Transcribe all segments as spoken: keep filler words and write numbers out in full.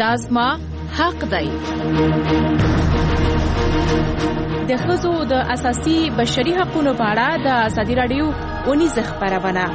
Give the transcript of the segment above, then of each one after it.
دا زما حق دی. د ښځو د اساسي بشري حقوقو په اړه د ازادي راډیو اونیزه خپرونه.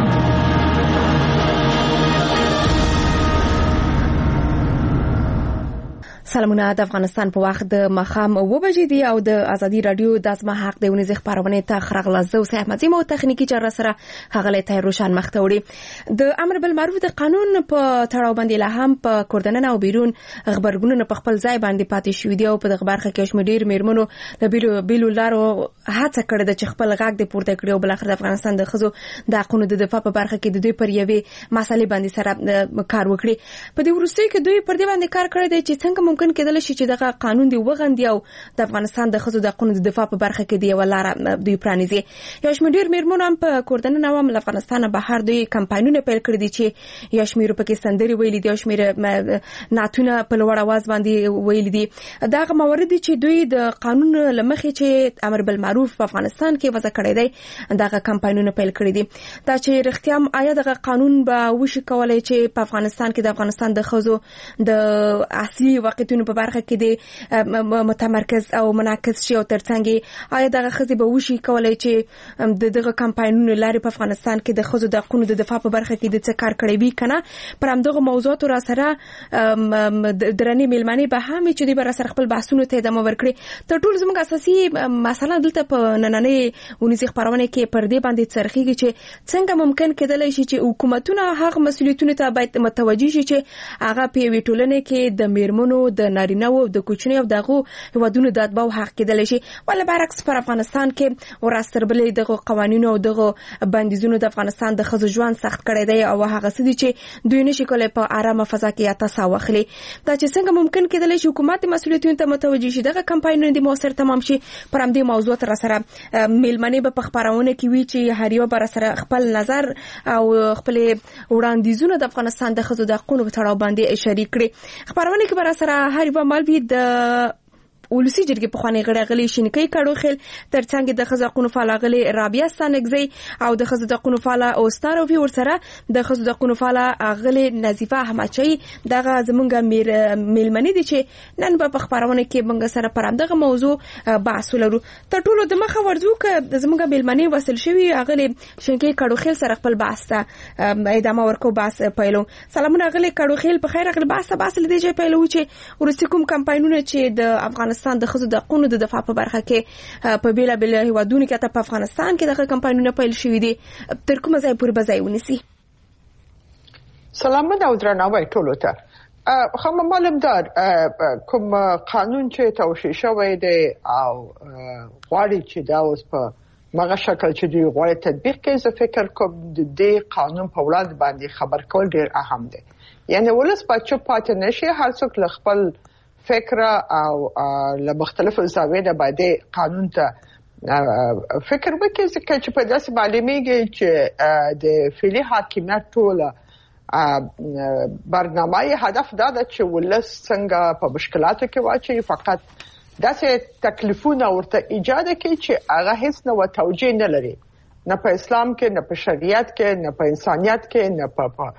سلامونه. د افغانستان په وخت د مخام و بجې دی او د ازادي رادیو د ازما حق د ونیز خبرونه ته خرغله زو سه احمدزي مو تخنیکی چر سره هغه ته روشن مختوړي. د امر بالمعروف د قانون په تړاو باندې لا هم په کوردنن او بیرون خبرګونونه په خپل ځای باندې پاتې شوې دي او په دغه برخه کې شمېر میرمنو د بیلو بیلو لارو هڅه کړې ده چې خپل غږ د پورته کړي او بل اخر د افغانستان د خزو د حقوقو د دفاع په برخه کې د دوی پر یوې مسالې باندې سره کار وکړي. په دې وروستي کې دوی پر دې باندې کار کړی دی چې څنګه ممکن کېدل شي چې دغه قانون دی وغندي او د افغانستان د خزو د حقوقو د دفاع په برخه کې دی ولاره دوی پرانیزي. یو شمېر میرمنو هم په کوردنن او د افغانستان بهر دوی کمپاینونه پیل کړی دي چې یو شمېر پکې سندري ویلي دي او شمېر ناتونه په لوړ आवाज باندې ویلي دي. دغه موارد چې دوی د قانون لمخې چې امر بالمعروف په افغانستان کې وضع کړی دی دغه کمپاینونه پیل کړی دي. دا چې رښتیا آیا دغه قانون به وشي کولای چې په افغانستان کې د افغانستان د خزو د اصلي واقعیتونو په برخه کې د متمرکز او منعکس شي او ترڅنګ آیا دغه خزي به وشي کولای چې د دغه کمپاینونو لاري په افغانستان کې د خزو د حقوقو د دفاع په برخه کې د څه کار کړی وي کنه. پر همدغه موضوعات را سره درنې میلمنې به هم چې دوی بر سره خپل بحثونو ته ادامه ورکړي. تر ټولو زموږ اساسي مسله دلته په نننۍ ونیزي خبرونه کې پر دې باندې څرخیږي چې څنګه ممکن کېدلای شي چې حکومتونه هغه مسؤلیتونه ته باید متوجي شي چې هغه په ویټولنه کې د میرمنو د نارینه او د کوچنی او دغه هوادونو د اتباع حق کېدل شي. ول برعکس پر افغانستان کې ورستربلې دغه قوانینو او دغه بندیزونو د افغانستان د خزو ژوند سخت کړی دی او هغه څه دي چې دوی نشي کولای په آرامه فضا کې تاسو واخلي. دا چې څنګه ممکن کېدل شي حکومت مسؤلیتونو ته متوجي شي دغه کمپاینونه د موثر تمام شي. پر همدې موضوع تر سره میلمنې به په خبرونه کې وی چې هر یو بر سره خپل نظر او خپل وړاندیزونه د افغانستان د خزو د حقوقو په تړاو باندې شریک کړي. خبرونه کې بر سره هر یو مالوی د ولسی جرګې په خوانې غړي غلي شینکې کړو خل ترڅنګ د خزو حقوقو فعال غلي رابعه سانګزي او د خزو حقوقو فعال اوستارو وی ورسره د خزو حقوقو فعال غلي نظیفه احمدچي دغه زمونږ میر میلمنې دي چې نن په خبرونه کې موږ سره پر همدغه موضوع بحث ولرو. تر ټولو د مخه ورځو ک زمونږ میلمنې وصل شوی غلي شینکې کړو خل سره خپل بحث ته ادامه ورکو بحث پیلو. سلامونه غلي کړو خل په خیر غل بحث بحث لدی چې پیلو چې ورسته کوم کمپاینونه چې د افغانستان د خزو د حقوقو د دفاع په برخه کې په بیلا بیل هیوادونو کې ته په افغانستان کې دغه کمپاینونه پیل شوې دي تر کومه ځای پورې به ځای ونیسي. سلامونه او درناوی ټولو ته. خو معلومدار کوم قانون چې توشیح شوی دی او غواړي چې دا اوس په مغه شکل چې دوی غواړي تطبیق کړي زه فکر کوم د دې قانون په وړاندې باندې خبر کول ډیر اهم دی. یعنی ولس په چوپ پاتې نشي هر څوک خپل فکر او له مختلفو زاویو نه باندې قانون ته فکر وکړي چې په داسې معلومیږي چې د فعلي حاکمیت ټوله برنامه هدف دا ده چې ولس څنګه په مشکلاتو کې واچي فقط داسې تکلیفونه ورته ایجاد کړي چې هغه هیڅ نه توجیه نه لري نه په اسلام کې نه په شریعت کې نه په انسانیت کې نه په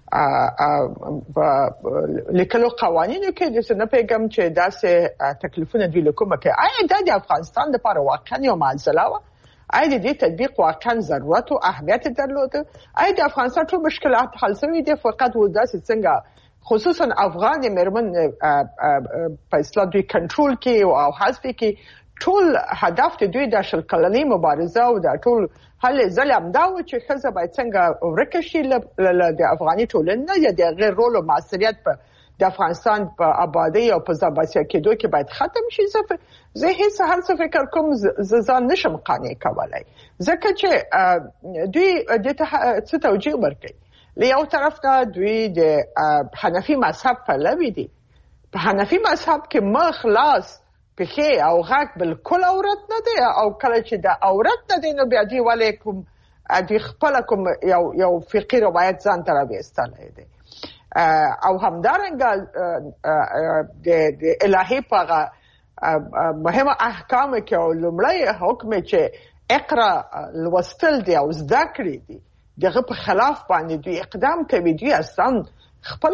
لیکلو قوانینو کې د څه نه پیغام چې داسې تکلیفونه دی کومه کې آیا د افغانستان لپاره واقعا یو معضله و؟ آیا د دې تطبیق واقعا ضرورت او اهمیت درلود؟ آیا د افغانستان ټول مشکلات حل شوي دي فقط و داسې څنګه خصوصا افغان میرمن په اسلام دوی کنټرول کې او حذف کې ټول هدف د دوی د شل کلنۍ مبارزه او د ټول حل ظلم دا و چې خزه باید څنګه ورکه شي د افغاني ټولنې یا د غیر رول او مسؤلیت په د افغانستان په آبادی او په ځباسیا کېدو کې باید ختم شي. زه هیڅ هر څه فکر کوم ځان نشم قانع کولای ځکه چې دوی د څه توجیه ورکوي. له یو طرف ته دوی د حنفي مذهب پلوي دي. په حنفي مذهب کې مخ لاس پخې او غاک بالکل عورت نه دی او کله چې د عورت نه دی نو بیا دی ولیکم د خپل کوم یو یو فقیر روایت ځان تر وستلای دی او همدارنګه د د الهي په مهمه احکام کې او لمړی حکم چې اقرا لوستل دی او زده کړی دی دغه په خلاف باندې دوی اقدام کوي. دوی اصلا خپل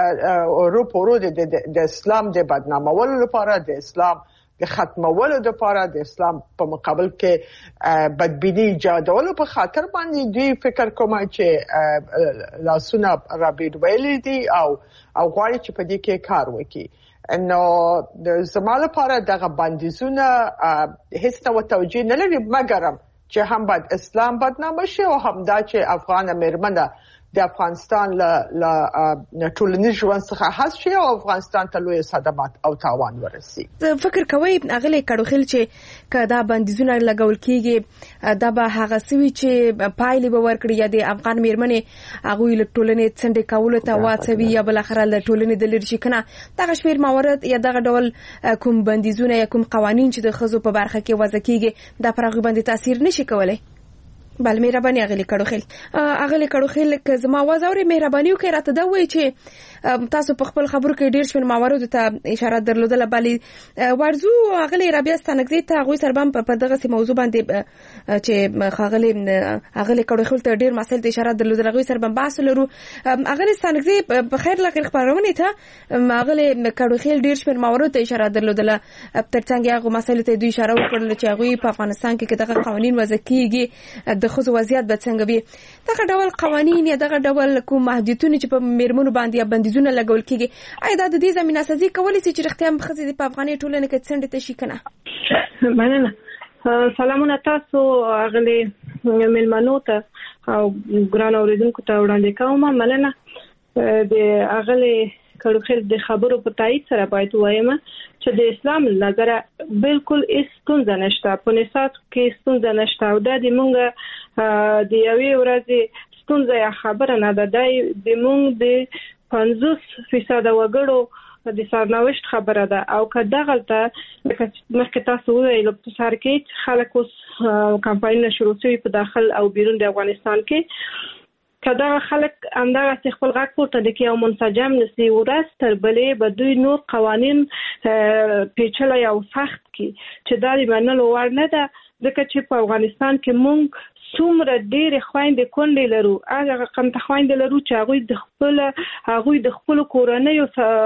روپورو د اسلام د بدنامولو لپاره، د اسلام د ختمولو لپاره، د اسلام په مقابل کې بدبینی ایجادولو په خاطر باندې دوی فکر کوم چې لاسونه رابید ویلي دي او او غواړي چې په دې کې کار وکړي. نو د زما لپاره دغه بندیزونه هیڅ ډول توجیه نه لري، مګر چې هم باید اسلام بدنامه شي او هم دا چې افغان میرمنه د افغانستان له ټولنیز ژوند څخه حذف شي او افغانستان ته لوی صدمات او تاوان ورسي. فکر کوي اغلی کډوخیل چې کدا بندیزونه لګول کیږي دا به هغه سوي چې پایلې به ورکړي یا د افغان میرمنې هغه له ټولنې څنډه کول ته واڅوي یا بل اخر له ټولنې د لری شي کنه دغه شمیر موارد یا دغه ډول کوم بندیزونه یا کوم قوانين چې د خزو په برخه کې وضع کیږي دا پر هغه باندې تاثیر نشي کولای. بل مهرباني اغلی کډوخیل اغلی کډوخیل که زما وازوري مهرباني وکړه راته دا وایي چې تاسو په خپل خبرو کې ډیر شمن موارد ته اشاره درلودله، بلې ورزو اغلی رابعه ستانګزی ته غوي سربم په دغه سي موضوع باندې چې خاغلی اغلی کډوخیل ته ډیر مسایل ته اشاره درلودله غوي سربم بحث لرو. اغلی ستانګزی په خیر لکه خبرونه ته اغلی کډوخیل ډیر شمن موارد ته اشاره درلودله، ترڅنګ هغه مسایل ته دوی اشاره وکړل چې هغه په افغانستان کې دغه قوانين وضع کیږي د خو وضعیت به څنګه وي. دغه ډول قوانين یا دغه ډول کوم محدودیتونه چې په میرمنو باندې یا بندیزونه لګول کیږي آیا د دې زمينه سازي کولی شي چې رښتیا هم خزې په افغاني ټولنه کې څنډه ته شي کنه؟ مننه. سلامونه تاسو اغلی ملمنو ته او ګران اوریدونکو ته وړاندې کوم. مننه د اغلی کډوخیل د خبرو په تایید سره باید وایم چې د اسلام نظر بالکل هیڅ ستونزه نشته، په نسات کې ستونزه نشته او دا د مونږ د یوې ورځې ستونزه یا خبره نه ده، د مونږ د پنځوس فیصد وګړو د سرنوشت خبره ده. او که دغلته لکه مخکې تاسو وویل په سر کې خلک اوس کمپاینونه شروع شوي په داخل او بیرون د افغانستان کې کدا خلک همدغه خپل غږ پورته د کې او منسجم نسی ورس تر بلې به دوی نور قوانین پیچلي او سخت کی چې دا د منلو وړ نه ده، ځکه چې په افغانستان کې مونږ څومره ډېرې خویندې کونډې لرو، هغه قمته خویندې لرو چې هغوی د خپل هغوی د خپل کورنیو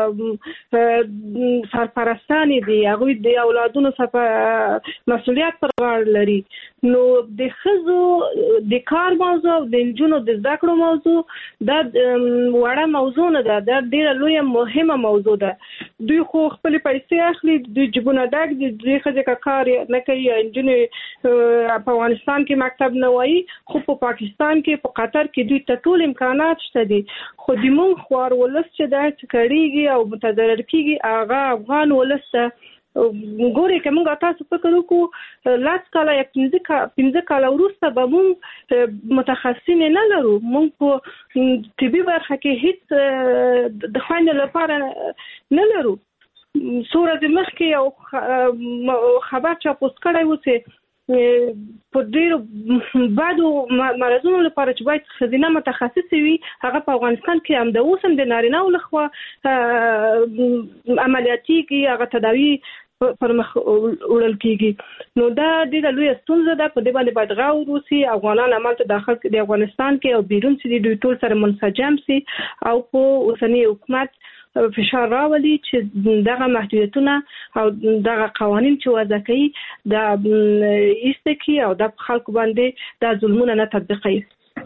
سرپرستانې دي، هغوی د اولادونو مسؤلیت پر غاړه لري. نو د ښځو د کار موضوع او د نجونو د زده کړو موضوع دا وړه موضوع نه ده، دا ډېره لویه مهمه موضوع ده. دوی خو خپلې پیسې اخلي، دوی جیبونه ډک دي، دوی ښځې که کار نه کوي یا نجونې په افغانستان کې مکتب نه وایي، خو په پاکستان کې په قطر کې دوی ته ټول امکانات شته دي. خو د مونږ خوار ولس چې دا چې کړیږي او متضرر کیږي هغه افغان ولس ته ګوري. که موږ تاسو فکر وکړو لاس کاله یا پنځه کاله وروسته به موږ متخصصین نه لرو، موږ په طبي برخه کې هیڅ د خویندو لپاره نه لرو. څو ورځې مخکې یو خبر چاپوس کړی و چې په ډېرو بدو مرضونو لپاره چې باید ښځینه متخصص وي هغه په افغانستان کې هم د اوس هم د نارینه‌و لخوا عملیاتېږي، هغه تداوي پر مخ وړل کیږي. نو دا ډېره لویه ستونزه ده، په دې باندې باید غور وشي. افغانان همالته داخل د افغانستان کې او بیرون چې دوی ټول سره منسجم سي او په اوسني حکومت فشار راولي چې دغه محدودیتونه او دغه قوانین چې وضع کوي دا ایسته کی او د خلکو باندې دا ظلمونه نه تطبیقوي.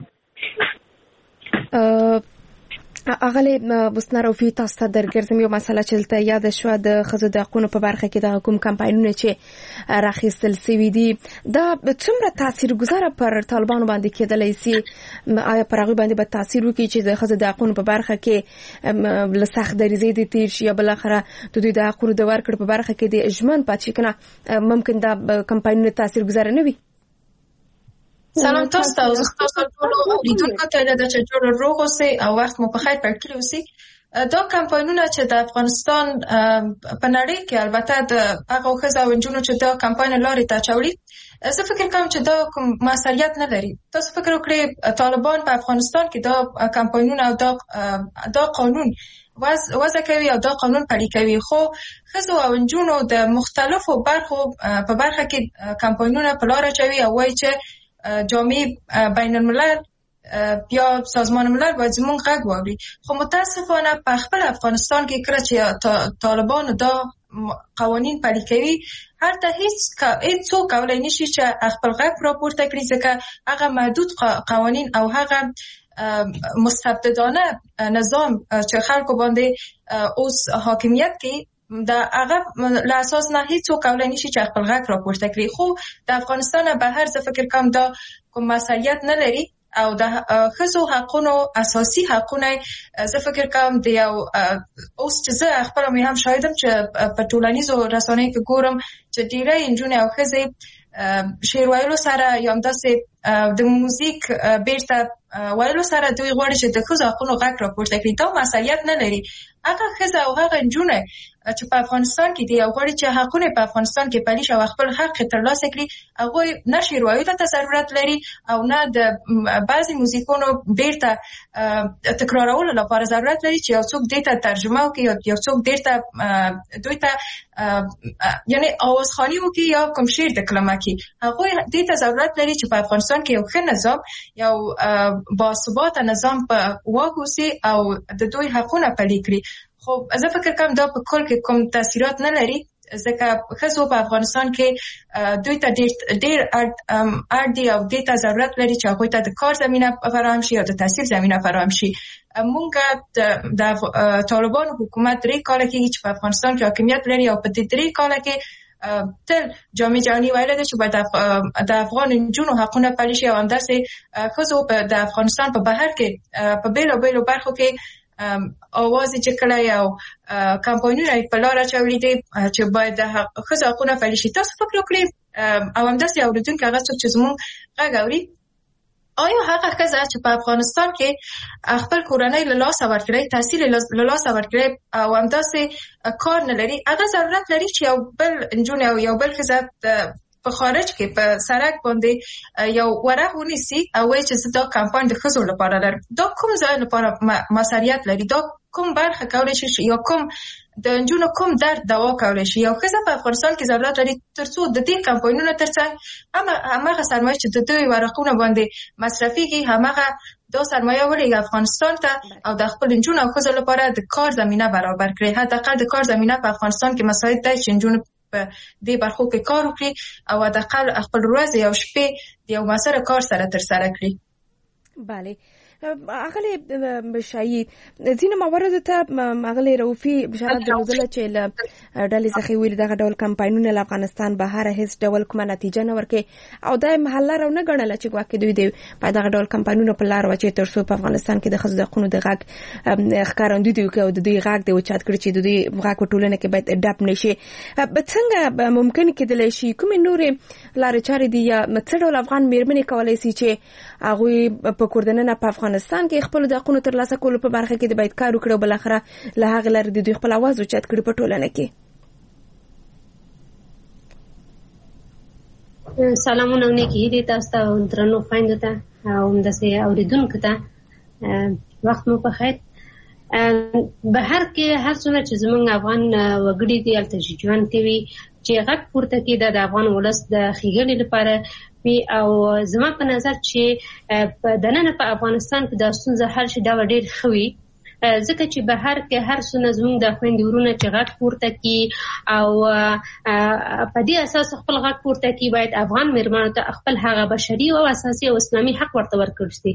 اغلی بوسناروفي تاسو ته درګرځم یو مسله چې ته یاد شو د خزو د حقوقو په برخه کې د کوم کمپاینونه چې راخیستل سوي دي دا څومره تاثیرګذار پر طالبانو باندې کېدلی سي؟ آیا پر هغه باندې به تاثیر وکړي چې د خزو د حقوقو په برخه کې له سخت دریزې دي تیر شي یا بل اخره د دوی د حقوقو د ورکړې په برخه کې د اجمن پاتې کنه ممکن دا کمپاینونه تاثیرګذار نه وي؟ سلام تاسو ته، زه تاسو ټول لیدونکو ته د چټور روغ اوسئ او وخت مو په خیر پر کړی اوسئ. دا کمپاینونه چې د افغانستان په نړۍ کې البته د هغه ښځو او نجونو چې دا کمپاین لارې ته اچوړي، زه فکر کوم چې دا کوم مسؤلیت نه لري. تاسو فکر وکړئ طالبان په افغانستان کې دا کمپاینونه او دا دا قانون وضع کوي او دا قانون پلي کوي، خو ښځو او نجونو د مختلفو برخو په برخه کې کمپاینونه په لار اچوي او وایي چې جامع بین الملل بیا سازمان ملل باید زموږ غږ واوري. خو متاسفانه په خپل افغانستان کې کله چې طالبان دا قوانین پلي کوي، هلته هیڅ هیڅوک کولای نشي چې خپل غږ راپورته کړي، ځکه هغه محدود قوانین او هغه مستبددانه نظام چې خلکو باندې اوس حاکمیت کوي دا هغه له اساس نه هیڅوک کولای نشي چې خپل غږ راپورته کړي. خو د افغانستان بهر زه فکر کوم دا کوم مسئولیت نه لري او د ښځو حقونو اساسي حقونه زه فکر کوم د یو اوس چې زه خپل مې هم شاهدم چې په ټولنیزو رسنیو کې ګورم چې ډېری نجونې او ښځې شعر ویلو سره یا همداسې د موزیک بیرته ویلو سره دوی غواړي چې د ښځو حقونو غږ راپورته کړي. دا مسئولیت نه لري. هغه ښځه او هغه نجونې چې په افغانستان کې دي او غواړي چې حقونه په افغانستان کې پلي شي او خپل حق ترلاسه کړي، هغوی نه شعر ویلو ته ضرورت لري او نه د بعضې موزیکونو بیرته تکرارولو لپاره ضرورت لري چې یو څوک دې ته ترجمه وکړي یا یو څوک دې ته دوی ته یعنی آوازخواني وکړي یا کوم شعر دکلمه کړي. هغوی دې ته ضرورت لري چې په افغانستان کې یو ښه نظام، یو باثباته نظام په واک اوسي او د دوی حقونه پلي کړي. خو زه فکر کوم دا په کل کې کوم تاثیرات نه لري، ځکه ښځو په افغانستان کې دوی ته ډېر ډېر اړ دي او دې ته ضرورت لري چې هغوی ته د کار زمینه فراهم شي او د تحصیل زمینه فراهم شي. مونږ د طالبانو حکومت درې کاله کېږي چې په افغانستان کې حاکمیت لري او په دې درې کاله کې تل جامع جهاني ویلي ده چې باید د افغان نجونو حقونه پلي شي او همداسې ښځو د افغانستان په بهر کې په بېلو بېلو برخو کې اواز چې کله یو کمپاینونه په لار اچولي دي چې باید د ښځو حقونه پلي شي. تاسو فکر وکړئ او همداسې اورېدونکي هغه څوک چې زموږ غږ اوري، آیا هغه ښځه چې په افغانستان کې خپل کورنۍ له لاسه ورکړی، تحصیل له لاسه ورکړی او همداسې کار نه لري، هغه ضرورت لري چې یو بل نجونې او یو بل ښځه په خارج کې په سړک باندې یو ورق ونیسي او وایي چې زه دا کمپاین د ښځو لپاره لرم؟ دا کوم ځای لپاره مسؤلیت لري؟ دا کوم برخه کولی شي یا کوم د نجونو کوم درد دوا کولی شي؟ یو ښځه په افغانستان کې ضرورت لري تر څو د دې کمپاینونو ترڅنګ هماغه سرمایه چې د دوی ورقونه باندې مصرفېږي هماغه دا سرمایه ولېږي افغانستان ته او د خپل نجونو او ښځو لپاره د کار زمینه برابر کړي. حداقل د کار زمینه په افغانستان کې مساعد دی چې نجونو په دې برخو کې کار وکړي او حداقل خپل ورځې او شپې د یو مؤثره کار سره ترسره کړي. بله اغلی بشایی ځینې مواردو ته اغلی رؤفي بشارت درلودله چې له ډلې څخه ویلي دغه ډول کمپاینونه له افغانستان بهر هیڅ ډول کومه نتیجه نه ورکوي او دا یې محل لاره ونه ګڼله چې ګواکې دوی د باید دغه ډول کمپاینونه په لار واچوي تر څو په افغانستان کې د ښځو د حقونو د غږ ښکارندوی دي وکړي او د دوی غږ دې اوچت کړي چې د دوی غږ په ټولنه کې باید ډپ نه شي. څنګه ممکن کېدلی شي کومې نورې لارې چارې دي یا څه ډول افغان مېرمنې کولی شي چې هغوی په کور دننه په افغانستان کې خپل د حقونو ترلاسه کولو په برخه کې د باید کار وکړي او بالاخره له هغې لارې د دوی خپل اواز اوچت کړي په ټولنه کې؟ سلامونه او نیکې هیلې تاسو ته او درنو خویندو ته او همداسې اورېدونکو ته وخت مو په خیر. بهر کې هر څومره چې زموږ افغان وګړي دي هلته چې ژوند کوي چې غږ پورته کړي دا د افغان ولس د ښېګڼې لپاره وي او زما په نظر چې په دننه په افغانستان کې دا ستونزه حل شي دا به ډېر ښه وي، ځکه چې بهر کې هر څونه زموږ د خویندې ورونه چې غږ پورته کړي او په دې اساس خپل غږ پورته کړي باید افغان مېرمنو ته خپل هغه بشري او اساسي او اسلامي حق ورته ورکړل شي.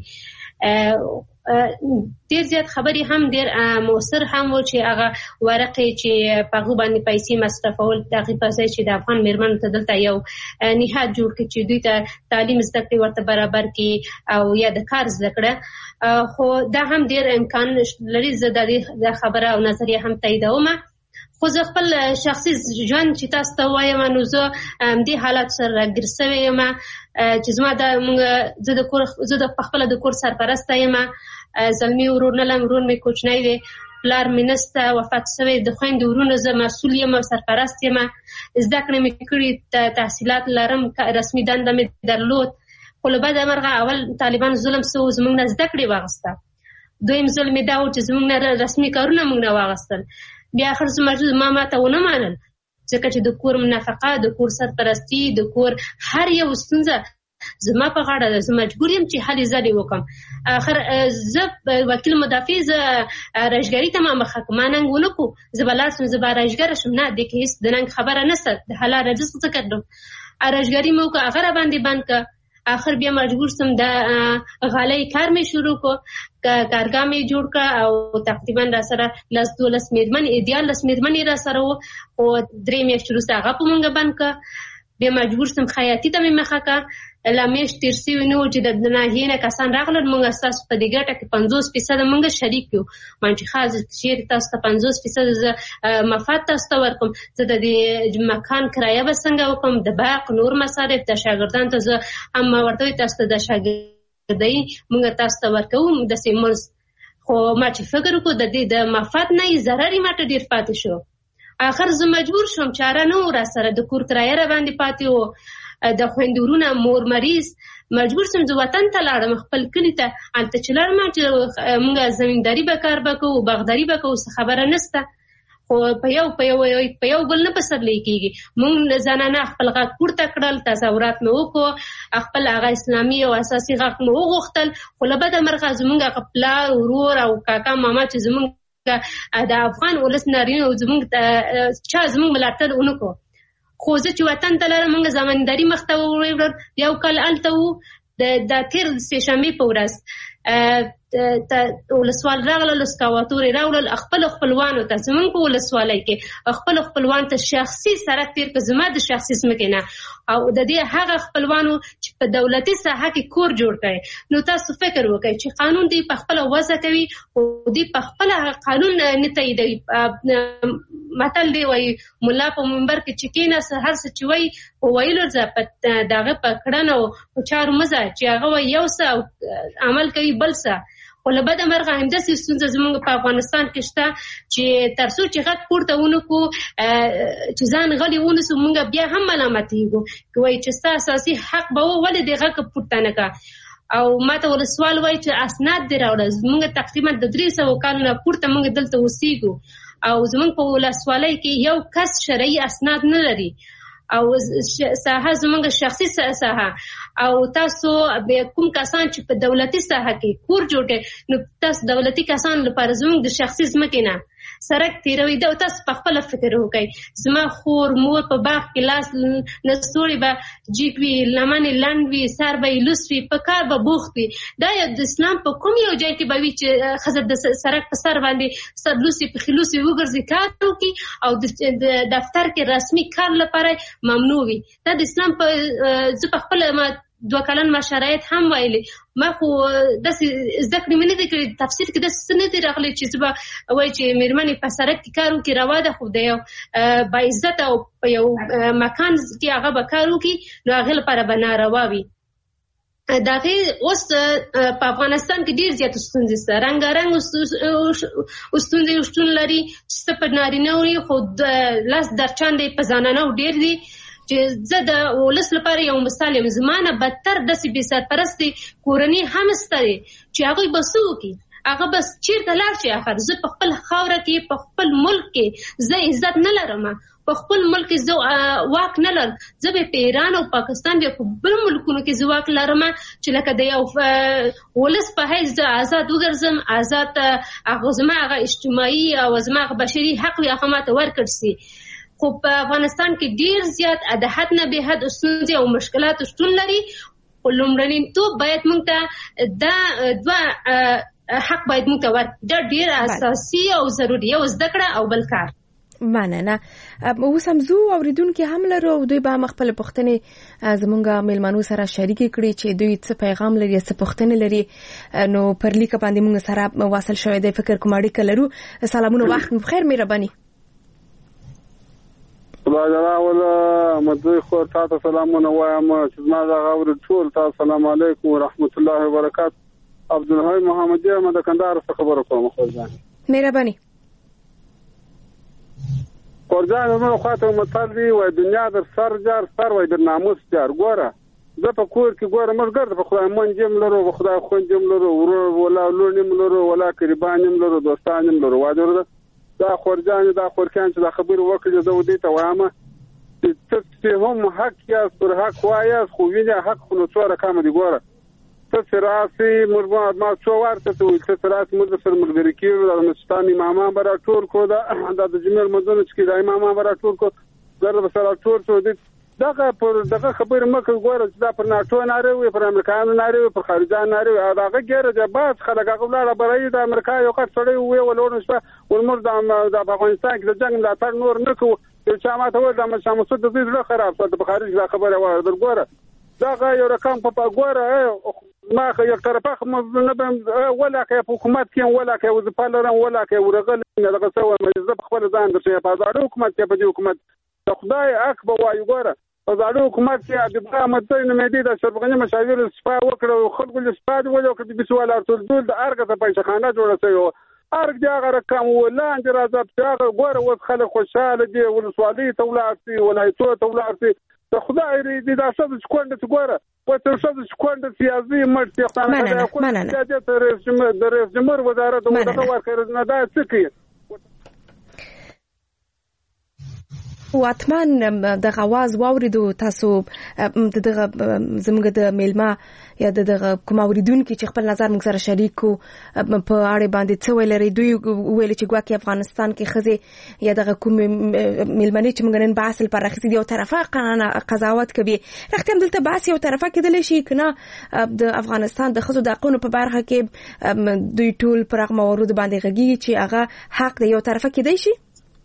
ډېر زیات خبرې هم ډېر مؤثر هم و چې هغه ورقې چې په هغو باندې پیسې مصرفول د هغې په ځای چې د افغان مېرمنو ته دلته یو نهاد جوړ کړي چې دوی ته تعلیم زده کړي ورته برابر کړي او یا د کار زده کړه، خو دا هم ډېر امکان لري. زه د دې خبره او نظریه هم تاییدوم، خو زه خپل شخصي ژوند چې تاسو ته وایم نو زه دې حالات سره راګیر سوې یم چې زما دا موږ زه د کور زه د خپله د کور سرپرسته یم، زلمي ورور نه لرم، ورور مې کوچنی دی، پلار مې نسته، وفات سوی، د خویندو ورونو زه مسؤل یم او سرپرست یم، زده کړې مې کړي، تحصیلات لرم، رسمي دنده مې درلود، خو له بده مرغه اول طالبان ظلم سو زموږ نه زده کړې واغسته، دویم ظلم یې دا و چې زموږ نه رسمي کارونه موږ نه واغستل، بیا آخر زما ماته ونه منل ځکه چې د کور نفقه، د کور سرپرستي، د کور هر یو ستونزه زما په غاړه ده، زه مجبور یم چې هلې ځلې وکړم. اخر زه وکیل مدافع زه رایشګري ته ما مخه کړم، ما ننګ ونه کړو، زه به لاړ شم، زه به رایشګره شم. نه، دې کې هېڅ د ننګ خبره نشته، د حلال رزق څه کړم. رایشګري مې وکړه، هغه را باندې بند کړه. اخر بیا مجبور سم د غالۍ کار مې شروع کړ، کارګاه مې جوړ کړ او تقریبا را سره لس دولس میرمنې ایدیال لس میرمنې را سره وو، خو درې میاشتې وروسته هغه په مونږ بند کړ. بیا مجبور سم خیاطي ته مې مخه کړه. لا میاشت تېر سوي نه و چې د ناحیې نه کسان راغلل، مونږ ستاسو په دې ګټه کې پنځوس فیصده مونږ شریک یو. ما چې ښه زه چېرې تاسو ته پنځوس فیصده زه مفاد تاسو ته ورکړم، زه د دې مکان کرایه به څنګه وکړم، د باغ نور مصارف، د شاګردانو ته زه هم ورته وایي تاسو ته د شاګردۍ مونږ تاسو ته ورکوو داسې مزد. خو ما چې فکر وکړو د دې د مفاد نه یې ضرر یې ماته ډېر پاتې شو. آخر زه مجبور شوم، چاره نه و را سره، د کور کرایه را باندې پاتې و، د خویندې ورونه مور مریض، مجبور سم زه وطن ته لاړم، خپل کلي ته. هلته چې لاړم چې موږ زمینداري به کار به کوو، باغداري به کوو، څه خبره نشته. خو په یو په یو په یو بل نه پسرلی کېږي. موږ زنانه خپل غږ پورته کړل، تصورات مې وکړو، خپل هغه اسلامي او اساسي غږ مې وغوښتل. خو له بده مرغه زموږ هغه پلار ورور او کاکا ماما چې زموږ د افغان ولس نارینه او زموږ چا زموږ ملاتړ ونه کړو. خو زه چې وطن ته لاړم، موږ زمینداري مخته وړل. یو کال هلته وو، د تېر سې شنبې په ورځ ولسوال راغلل، اسکاواتورې راوړل خپلو خپلوانو ته. زموږ په ولسوالۍ کې خپلو خپلوانو ته شخصي سړک تېر کړ، زما د شخصي ځمکې نه، او د دې هغه خپلوانو چې په دولتي ساحه کې کور جوړ کړي. نو تاسو فکر وکړئ چې قانون دی په خپله وضع کوي، او دی په خپله قانون نه تاییدوي. متل دی وایي ملا په منبر کې چې کېناست، هر څه چې وایي په ویلو ځه، په د هغه په کړنو په چارو مه ځه چې هغه وایي یو څه او عمل کوي بل څه. خو له بده مرغه همداسې ستونزه زموږ په افغانستان کې شته چې تر څو چې غږ پورته ونه کړو، چې ځان غلي ونیسو، موږ بیا هم ملامتېږو، وایي چې ستا اساسي حق به و، ولې دې غږ پورته نه کړه. او ما ته ولسوال وایي چې اسناد دې راوړه. موږ تقریبا د درې سوو کالو نه پورته موږ دلته اوسېږو، او زموږ په ولسوالۍ کې یو کس شرعي اسناد نه لري، او ساحه زموږ شخصي ساحه. او تاسو کوم کسان چې په دولتي ساحه کې کور جوړ کړي، نو تاسو دولتي کسان لپاره زموږ د شخصي ځمکې نه سړک تېروي. دا تاسو په خپله فکر وکړئ. زما خور مور په باغ کې لاس نستوړي به جیک وي، لمنې لنډ وي، سر به یې لوس وي، په کار به بوخت وي. دا یو د اسلام په کوم یو ځای کې به وي چې ښځه د سړک په سر باندې سر لوسي پښې لوسي وګرځي کار وکړي، او د دفتر کې رسمي کار لپاره ممنوع وي. دا د اسلام په زه په خپله ما دوه کلن ما شرایط هم ویلي، ما خو داسې زده کړې مې نه دي کړې، تفسیر کې داسې څه نه دي راغلي چې زه به وایي چې مېرمنې په سړک کې کار وکړي روا ده. خو د یو باعزته او په یو مکان کې هغه به کار وکړي، نو هغې لپاره به ناروا وي. د هغې اوس په افغانستان کې ډېر زیات ستونزې شته، رنګارنګ ستونزې شتون لري چې څه په نارینه وي، خو لس درچاندې په زنانو ډېر دي. چې زه د ولس لپاره یو مثال یم. زما نه بدتر داسې بې سرپرستې کورنۍ هم شته دي چې هغوی به څه وکړي، هغه بس چېرته لاړ شي. آخر زه په خپل خاوره کې په خپل ملک کې زه عزت نه لرم، په خپل ملک کې زه واک نه لرم. زه به په ایران او پاکستان بیا په بل ملکونو کې زه واک لرم چې لکه د یو ولس په حیث زه آزاد وګرځم، آزاد هغه زما هغه اجتماعي او زما هغه بشري حق وي، هغه ماته ورکړ شي. خو په افغانستان کې ډیر زیات د حد نه به حد ستونزې او مشکلات شتون لري. خو لومړنیتوب باید موږ ته دا دوه حق باید موږ ته ورکړي، دا ډیر اساسي او ضروري، یو زده کړه او بل کار. مننه. اوس هم زو اوریدونکو هم لرو، دوی به خپل پوښتنې زمونږ میلمنو سره شریکې کړي چې دوی څه پیغام لري، څه پوښتنې لري. نو پر لیک باندې موږ سره واصل شوی دی، فکر کوم اړیکه لرو. سلامونه، وخت مو بخیر، مهرباني. خدای دې راوله مدوي خو تاسو سلامونه وایم چې ما دا غوړ ټول تاسو سلام علیکم ورحمت الله وبرکات. عبدالحی محمدی ما د کندهار څخه خبر کوم. خو ځان مهرباني. ورځان نو خاطر متل دی و دنیا در سر جار سر و در ناموس جار. ګوره زه په کور کې ګوره مرګر په خدای مون جیم لرو، په خدای خون جیم لرو، ورور ولا لور نیم لرو، ولا قربان نیم لرو، دوستان نیم لرو. واجر دا خورجان دا خورکان چې دا خبر وکړي زه ودی ته وایم ته هم حق یاست پر حق وایاست خو وینې حق خو نو څو رقم دي ګوره ته چې راسې موږ ما څو ورته ته ویل ته چې راسې موږ سره ملګري کېږو د مسجدان امامان به راټول کړو دا د جمعې لمونځونه چې د امامان به راټول کړو زر به سره راټول شو دغه پر دغه خبرې مه کوه ګوره چې دا پر ناټو نارې وي پر امریکایانو نارې وي پر خارجیانو نارې وي او د هغه ګیره جباز خلک هغه ولاړه برایي د امریکا یو غټ سړی وویې ولور نشته ولمر د افغانستان کې د جنګ ملاتړ نور نه کوو یو چا ماته وویل د احمد شاه مسعود د دوی زړه خراب شو په خارج دا خبره واورېدل ګوره دغه یو رقم په ګوره ما خو یک طرفه نه به ولا که حکومت کې ولا که وظیفه لرم ولا که ورغل دغه څه وایم زه په خپل ځان درته په ځاړو حکومت کې په دې حکومت د خدای حق به وایو ګوره په ځاړو حکومت کې د احمد زین مهدي د شربغني مشاور صفا وکړو خلکو له صفا دی ولو کې د سوال ارتول دول د ارګه په پیښخانه جوړه شوی ارګ دی هغه رقم ولاندې راځي هغه ګوره اوس خلک خوشاله دي ولسوالۍ ته ولاړ ولایتو ته ولاړ د خدای ری دا څه د کوند ته ګوره په څه څه د کوند سیاسي مرتي خانه د رئیس جمهور وزارت دغه ورکړه نه دا څه کوي واتمن د غواز واوریدو تاسو دغه زموږ د میلمه یا دغه کوم اوریدونکو چې خپل نظر موږ سره شریکو په اړه باندې څه ویل لري دوی ویل چې ګواکې افغانستان کې خزه یا دغه کوم میلمنې چې موږ نن بحث پر اخیستي دی او طرفه قانون قضاوت کوي رښتیا هم دلته بحث یو طرفه کېدلی شي کنه د افغانستان د خزو د حقونو په برخه کې دوی ټول پر هغه موارد باندې غږیږي چې هغه حق د یو طرفه کېدی شي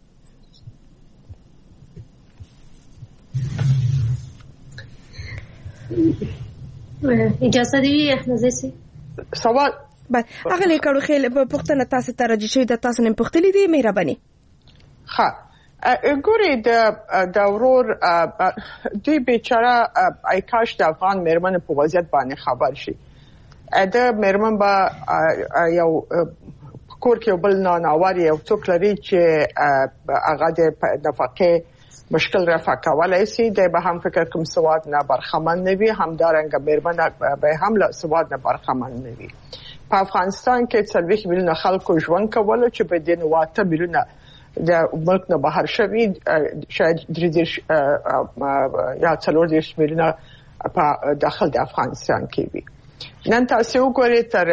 اجازه دی احمد زی سوال بله هغه لیکلو خیل پښتنه تاسو ته راځي چې د تاسو نن پښتلې دي مهرباني ها ګوري د د ورور دوی بیچاره ای کاش د افغان مېرمن په وضعیت باندې خبر شي د مېرمن با یو کور کې بل نه ناواري او څوک لري چې هغه د نفقه مشکل رفع کولای شي د به هم فکر کوم سواد نه برخمن نوي همدارنګه مېرمن به هم له سواد نه برخمن نوي په افغانستان کې څلوېښت میلیونه خلکو ژوند کولو چې په دې نواته میلیونه د ملک نه بهر شوي شاید درې دېرش یا څلور دېرش میلیونه په داخل د افغانستان کې وي نن تاسو وګورئ تر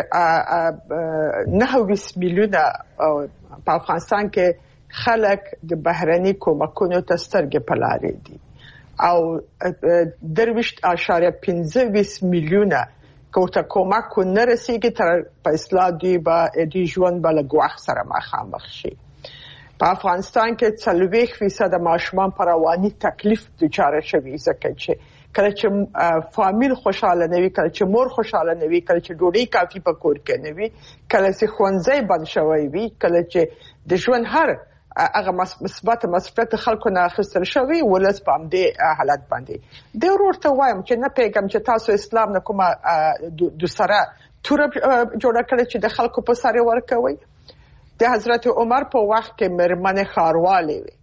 نهه ویشت میلیونه په افغانستان کې خلک د بهرني کومکونو ته سترګې په لارې دي او درویشت اعشاریه پنځه ویشت میلیونه کوته کومک نه رسیږي تر په اصلاح دی به د ژوند بل ګواښ سره مخامخ شي په افغانستان کې څلوېښت فیصد ماشومان په رواني تکلیف دچاره شوي ځکه چې کله چې فامیل خوشاله نه وي کله چې مور خوشاله نه وي کله چې ډوډۍ کافي په کور کې نه وي کله چې ښوونځی بند شوی وي کله چې د ژوند هر هغه مثبت مثبت خلکو نه اخیستل شوی ولس په همدې حالت باندې د ورور ته وایم چې نه پیغام چې تاسو اسلام نه کومه د سره تور جوړه کړی چې د خلکو په سره ورکوي د حضرت عمر په وخت کې مېرمنې ښاروالې وي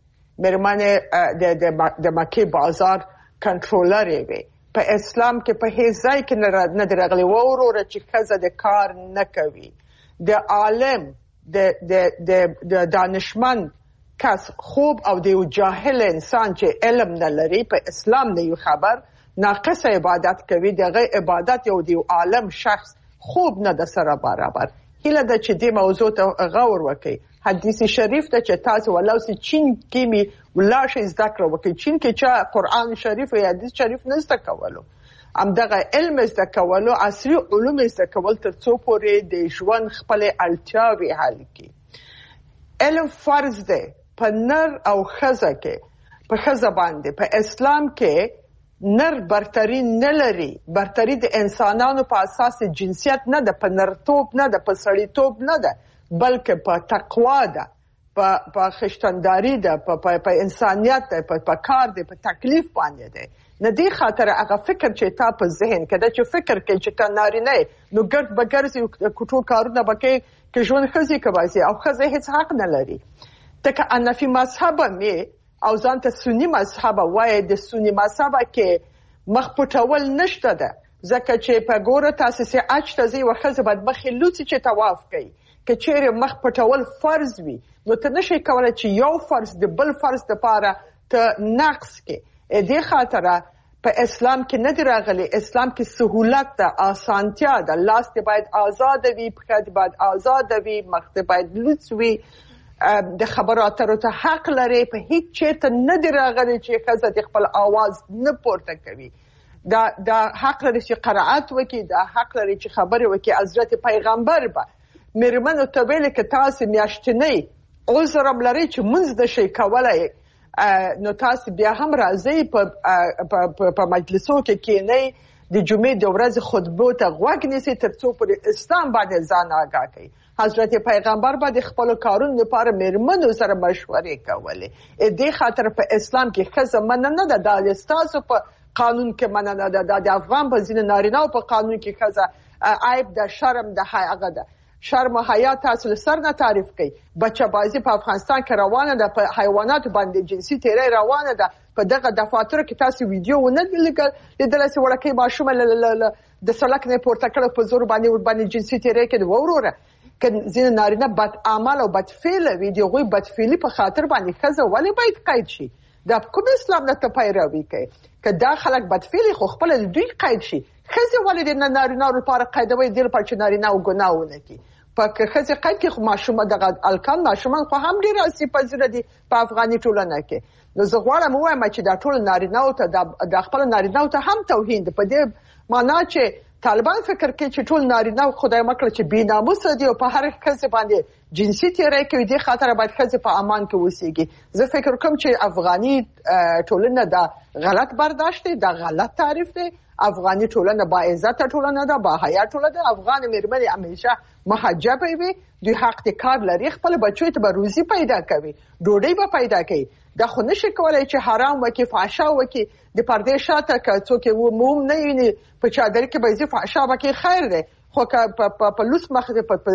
مېرمنې د مکې بازار کنټرولرې وي په اسلام کې په هیڅ ځای کې نه درغلي و وروره چې ښځه د کار نه کوي د عالم د د دانشمند کس خوب او د یو جاهل انسان چې علم نه لري په اسلام نه یو خبر ناقص عبادت کوي دغه عبادت یو د عالم شخص خوب نه د سره برابر هله د چې د موضوع ته غور وکي حدیث شریف ته چې تاسو ولوسي چین کې می ولاشه ذکر وکي چین کې چې قران شریف او حدیث شریف نه زده کولو ام دغه علم زده کولو عصري علوم زده کول تر څو پورې د ژوند خپل اړتیاوې حل کړي علم فرض دی په نر او ښځه کې په ښځه باندې په اسلام کې نر برتری نه لري برتری د انسانانو په اساس جنسیت نه ده په نرتوب نه ده په سړیتوب نه ده بلکې په تقوا ده په په خشتنداري ده په په انسانيت ده په کار ده په تکلیف باندې ده نه دی خاطر هغه فکر چې تا په ذهن کې ده چې فکر کې چې تا نارینه نو ګرد بګرځي کوټو کارونه بکې کې ژوند خزي کوي او خزه هیڅ حق نه لري تکه انفي مذهب می او ځان ته سنی مذهب وای د سنی مذهب کې مخ پټول نشته ده ځکه چې په ګوره تاسو سي اچ ته زی وخزه بد مخې لوڅ چې طواف کوي کې چیرې مخ پټول فرض وي نو ته نشي کولای چې یو فرض د بل فرض لپاره ته نقص کې دې خاطره په اسلام کې نه دی راغلی. اسلام کې سهولت ده، آسانتیا ده، لاس دې باید آزاد وي، پښه دې باید آزاد وي، مخ دې باید لوڅ وي، د خبرو اترو ته حق لري. په هیڅ چیرته نه دی راغلی چې ښځه د خپل آواز نه پورته کوي. دا دا حق لري چې قرائت وکړي، دا حق لري چې خبرې وکړي. حضرت پیغمبر به مېرمنو ته ویل چې تاسو میاشتنۍ عذر هم لرئ چې مونځ نه شئ کولی، نو تاسو بیا هم راځئ په مجلسو کې کښېنئ، د جمعې د ورځې خطبو ته غوږ نیسئ تر څو پورې اسلام باندې ځان آګاه کوي. حضرت پیغمبر به د خپلو کارونو لپاره مېرمنو سره مشورې کولې. دې خاطر په اسلام کې ښځه منع نه ده. دا د ستاسو په قانون کې منع نه ده، دا د افغان په ځینې نارینهو په قانون کې ښځه عیب ده، شرم ده، هغه ده. شرم او حیا تاسو له سر نه تعریف کوي. بچه بازی په افغانستان کې روانه ده، په حیواناتو باندې جنسي تیری روانه ده. په دغه دفاترو کې تاسو ویډیو ونه لیدله چې وړکۍ ماشومه د سړک نه پورته کړه په زور باندې ورباندې جنسي تیری کوي. وروره که ځینې نارینه بد عمل او بد فعله وي، د هغوی بدفعلي په خاطر باندې ښځه ولې باید قید شي؟ دا کوم اسلام نه ته پیروي کوي؟ که دا خلک بدفعلي خو خپله د دوی قید شي. ښځې ولې د نارینهو لپاره قیدوي؟ دې لپاره چې نارینه ګناه ونه کړي. په که ښځې قید کړي خو ماشومه دغه الکان ماشومان خو هم ډېر آسیب پذیره دي په افغاني ټولنه کې. نو زه غواړم ووایم چې دا ټول نارینهو ته د خپلو نارینهو ته هم توهین ده، په دې معنا چې طالبان فکر کوي چې ټول نارینه خدای مکړه چې بې ناموسه دي او په هر ښځې باندې جنسي تیری کوي. دې خاطر باید ښځې په امان کې اوسېږي. زه فکر کوم چې افغاني ټولنه دا غلط برداشت دی، دا غلط تعریف دی. افغاني ټولنه با عزته ټولنه ده، با حیا ټولنه ده. افغان مېرمنې همیشه محجبې وي، دوی حق د کار لري، خپل بچو ته به روزي پیدا کوي، ډوډۍ به پیدا کوي. دا خو نشي کولای چې حرام وکړي، فحشا وکړي. د پردې شاته که څوک یې موم نه ویني په چادر کې به ځي فحشا وکړي، خیر دی. خو که په لوس مخ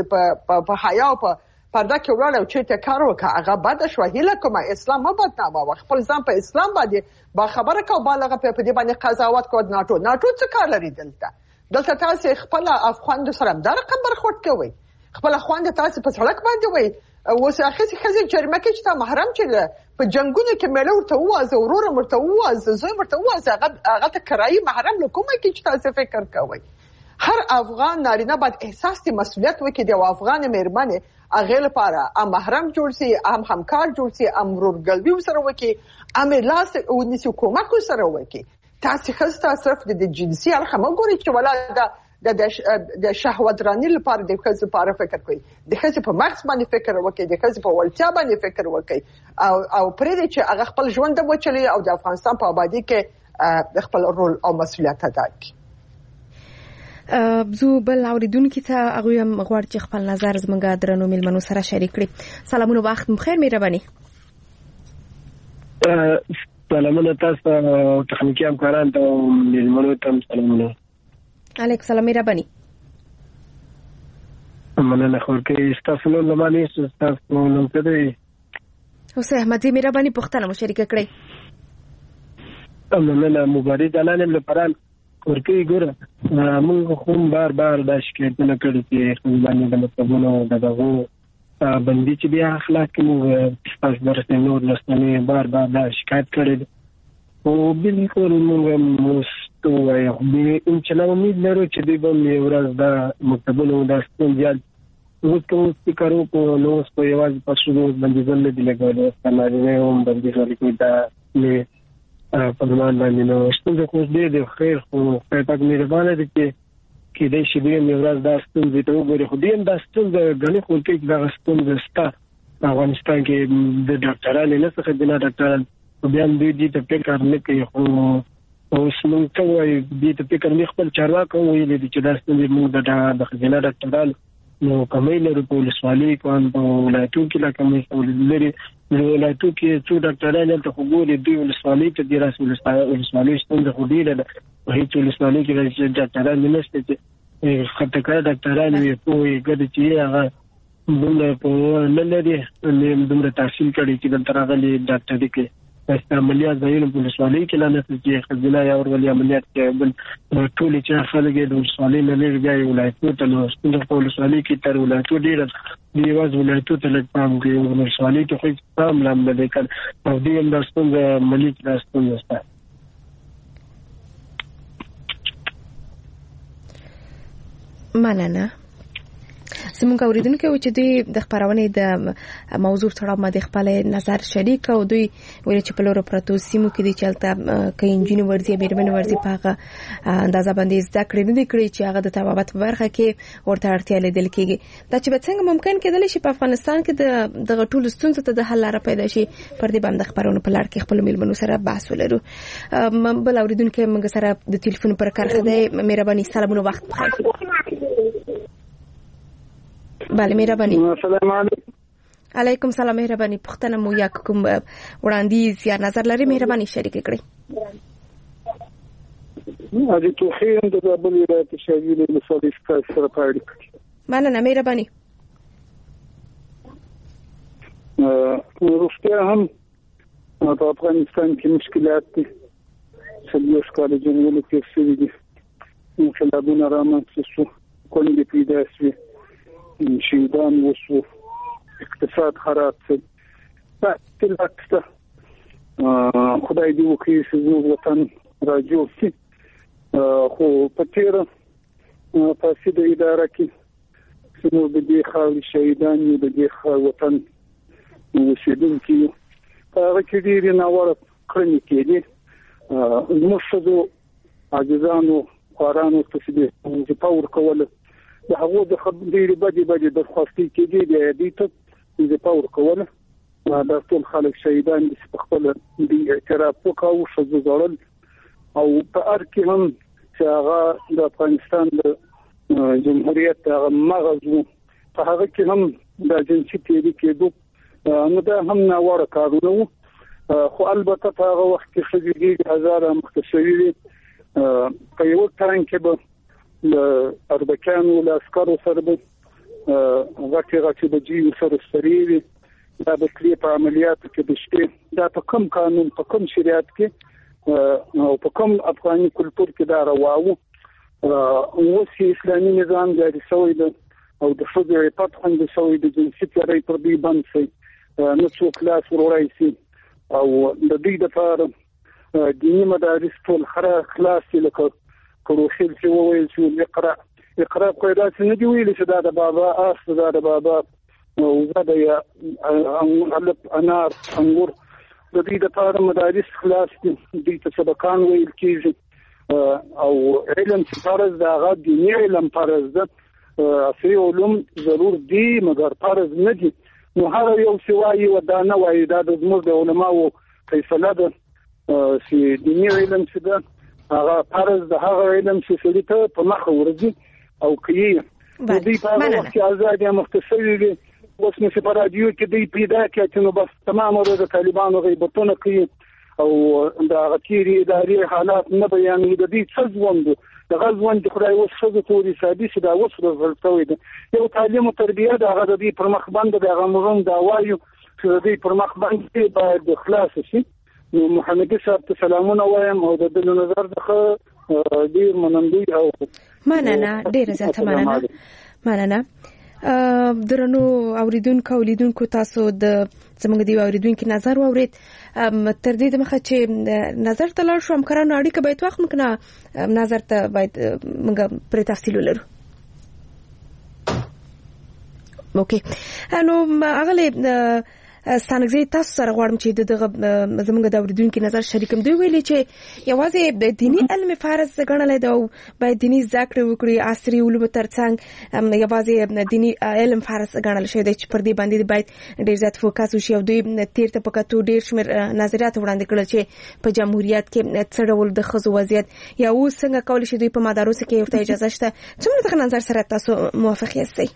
په حیا او په پرده کې ولاړ او چېرته کار وکړه هغه بده شوه. هیله کومه اسلام مه بدناموه، خپل ځان په اسلام باندې باخبره کوه، بالغه په دې باندې قضاوت کوه. ناټو ناټو څه کار لري دلته؟ دلته تاسو خپله افغاندو سره همدا رقم برخورد کوئ، خپله خوانده تاسو په سړک باندې وئ. اوس اخیستې ښځې جریمه کوي چې تا محرم چې په جنګونو کې میړه ورته ووازه، ورور ورته ووازه، زوی ورته ووازه، هغه ته کرایي محرم له کومه کې چې تاسو فکر کوئ. هر افغان نارینه باید احساس د مسؤلیت وکړي د یو افغان مېرمنې هغې لپاره هم محرم جوړ سي، هم همکار جوړ سي، هم ورورګلوي ورسره وکړي، هم یې لاس ونیسي، کومک ورسره وکړي. تاسې ښځو ته صرف د جنسي اړخه مه ګورئ چې ولا د د شهوتراني لپاره د ښځو لپاره فکر کوي. د ښځې په مغز باندې فکر وکړي، د ښځې په وړتیا باندې فکر وکړي او او پرېږدئ چې هغه خپل ژوند وچلوي او د افغانستان په ابادي کې خپل رول او مسؤلیت ادا کړي. زه بل اوریدونکو ته هغوی هم غواړي چې خپل نظر زموږ درنو مېلمنو سره شریک کړي. سلامونه، وخت مو خیر مهرباني. سلامونه تاسو ته، تخنیکي همکاران ته او مېلمنو ته هم سلامونه. علیکم سلام مهرباني. مننه. خورکې ستاسو نوم لمانې ستاسو نوم څه دی؟ اوس احمدي مهرباني پوښتنه مو شریکه کړئ. مننه. مبارک جانانم لپاره ورکی ګوره موږ هم بار بار دا شکایتونه کړي چې خپل باندې د مطلبونو د دغو بندي چې بیا اخلاق کې موږ تاسو درسته نور لسنې بار بار دا شکایت کړي او بالکل موږ مستو وایو ان چې نو امید لرو چې دوی به یو ورځ دا مطلبونه د ستونزې اوس کوم سپیکرو په نو په یوازې پښتو باندې ځل دی لګول سماره هم باندې ځل دا نه په ځان باندې نو ستونزه خو دې د خیر خو په پاک مهربانه دي چې کې دې شي دې یو ورځ دا ستونزه ته وګوري. خو دې دا ستونزه غني خو کې دا ستونزه ستا افغانستان کې د ډاکټرانو نه څه د ډاکټرانو بیا دې دې ته فکر نه کوي. خو اوس موږ ته وایي دې ته فکر نه خپل چارواکو ویلي دي چې دا ستونزه موږ د خزینه ډاکټرانو نو کمې لري په ولسوالۍ کې په ولایتو کې لا کمې لري. نو ولایتو کې څو ډاکټران ته وګوري دوی ولسوالۍ ته د رسول ولسوالۍ ستونزه خو دی له هیڅ ولسوالۍ کې ډاکټران نشته چې خطکار ډاکټران وي په ګډ چې هغه دومره په نه لري دومره تحصیل کړي چې د ترغلي ډاکټري کې پس عملیات ځایونه په ولسوالۍ کې لا نه چې خزینه یا ورولي عملیات کې بل ټول چې خلک د ولسوالۍ نه لري بیا ولایتو ته نو ستونزه په ولسوالۍ کې تر ولایتو ډیره دی واز ولایتو ته لږ پام کوي ولسوالۍ ته خو پام لام نه کوي او دې هم د ستونزه ملي کې ستونزه مننه. زموږ اوریدونکو چې دوی د خبرونې د موضوع سره ما د خپل نظر شریک او دوی ویل چې په لور پروتو سیمو کې د چلته کې انجینر ورزي بیرمن ورزي پاغه اندازه باندې زده کړې نه دي کړې چې هغه د تبابت په برخه کې ورته اړتیا لیدل کېږي. دا چې به څنګه ممکن کېدل شي په افغانستان کې د دغه ټول ستونزو ته د حل لاره پیدا شي پر دې باندې خبرونه په لړ کې خپل میلمنو سره بحث ولرو. بل اوریدونکو موږ سره د ټلیفون پر کارخه دی. مهرباني سلامونه وخت بخیر. بله مهرباني. السلام علیکم. علیکم سلام. مهرباني پښتنه مو یا کوم وړاندیز یا نظر لري مهرباني شریک کړئ. اجي توخیم د زابل ولایت شاویل مسالې ښکار سره پاړی کړی. مننه مهرباني. روغتیا هم په افغانستان کې مشکلات دي. څلور کال جنګونه کې شوي دي. انقلابونه رامنځته شو. کونډې پیدا شوې. شهیدان وشو. اقتصاد خراب شو. تلاتسته خدای دې وکړي چې زموږ وطن راجوړ شي. خو په تېره فاسده اداره کې چې موږ د دې خاورې شهیدان یو، د دې وطن اوسېدونکي یو، په هغه کې ډېرې ناوړه کړنې کېدې. زموږ ښځو عاجزانو خوارانو ته چې وظیفه ورکوله د هغو د ډېرې بدې بدې درخواستې کېدې د دوی ته وظیفه ورکوله. دا ټول خلک شهیدان دي چې په خپله دوی اعتراف وکړو ښځو ځړل او په هر کې هم چې هغه د افغانستان د جمهوریت هغه مغز و په هغه کې هم د جنسي تېري کېدو نو دا هم ناوړه کارونه وو. خو البته په هغه وخت کې ښځې ډېرې هزاره مخته شوي وې. په یوه ټانک کې به له اربکیانو له عسکرو سره به غټې غټې بجې ورسره سپرې وي. دا به تلې په عملیاتو کې د شپې. دا په کوم قانون په کوم شریعت کې او په کوم افغاني کلتور کې دا روا وو. اوس یې اسلامي نظام جاري شوی دی او د ښځو عفت خوندي شوی دی. جنسي تیری پر دوی بند شي. نه څوک لاس ور وړی شي او د دوی دپاره دیني مدارس ټول خلاص دي. لکه کروخیل چې وویل چې اقرا اقرا قاعده چې نه دی ویل چې دا د بابا اس دا د بابا وزه د یا الف انار انګور د دې لپاره مدارس خلاص دي. دوی ته سبقان ویل کېږي او علم چې فرض دا غو دیني علم فرض ده. عصري علوم ضرور دي مګر فرض نه دي. نو هر یو سوایي و دا نه وایي دا د زموږ د علماو فیصله ده چې دیني علم چې ده هغه فرض د هغه علم چې سړي ته په مخ ورځي او کوي. دوی په هغه وخت کې ازادي مختصري دي. اوس نو چې په رادیو کې دوی پیدا کړي چې نو بس تمام ورځ د طالبانو غیبتونه کوي او د هغه تیري اداري حالات نه بیانوي. د دې څه ژوند د غزوند خدای اوس ښځو ته ورسادي چې دا اوس رزلټ شوی دی. یو تعلیم او تربیه د هغه د دې پر مخ باندې د هغه مروم دا وایو چې د دې پر مخ باندې باید خلاص شي. نو محمدي صاحب ته سلامونه وایم او د دل نظر څخه ډیر منندوی او مننه. ډیر زیاته مننه. مننه. درنو اوریدونکو اولیدونکو تاسو د زموږ دی اوریدونکو نظر واورید. تر دې دمخه چې نظر ته لاړ شو همکارانو اړیکه باید وخت مکنه نظر ته باید موږ پر تفصیل ولرو. اوکې نو اغله ستانګزي تاسو سره غواړم چې دغه زموږ د اوریدونکو نظر شریکم. دوی ویلي چې یوازې د دینی علم فرض ګڼل دی او باید دینی ذکر وکړي. عصري علوم ترڅنګ یوازې دینی علم فرض ګڼل شوی دی چې پر دې باندې باید ډیر زیات فوکس وشي. او دوی تیر ته پکاتو ډیر شمیر نظریات وړاندې کړل چې په جمهوریت کې څه ډول د ښځو وضعیت یا اوس څنګه کول شي دوی په مدارس کې یو ته اجازه شته. څومره دغه نظر سره تاسو موافق یاستئ؟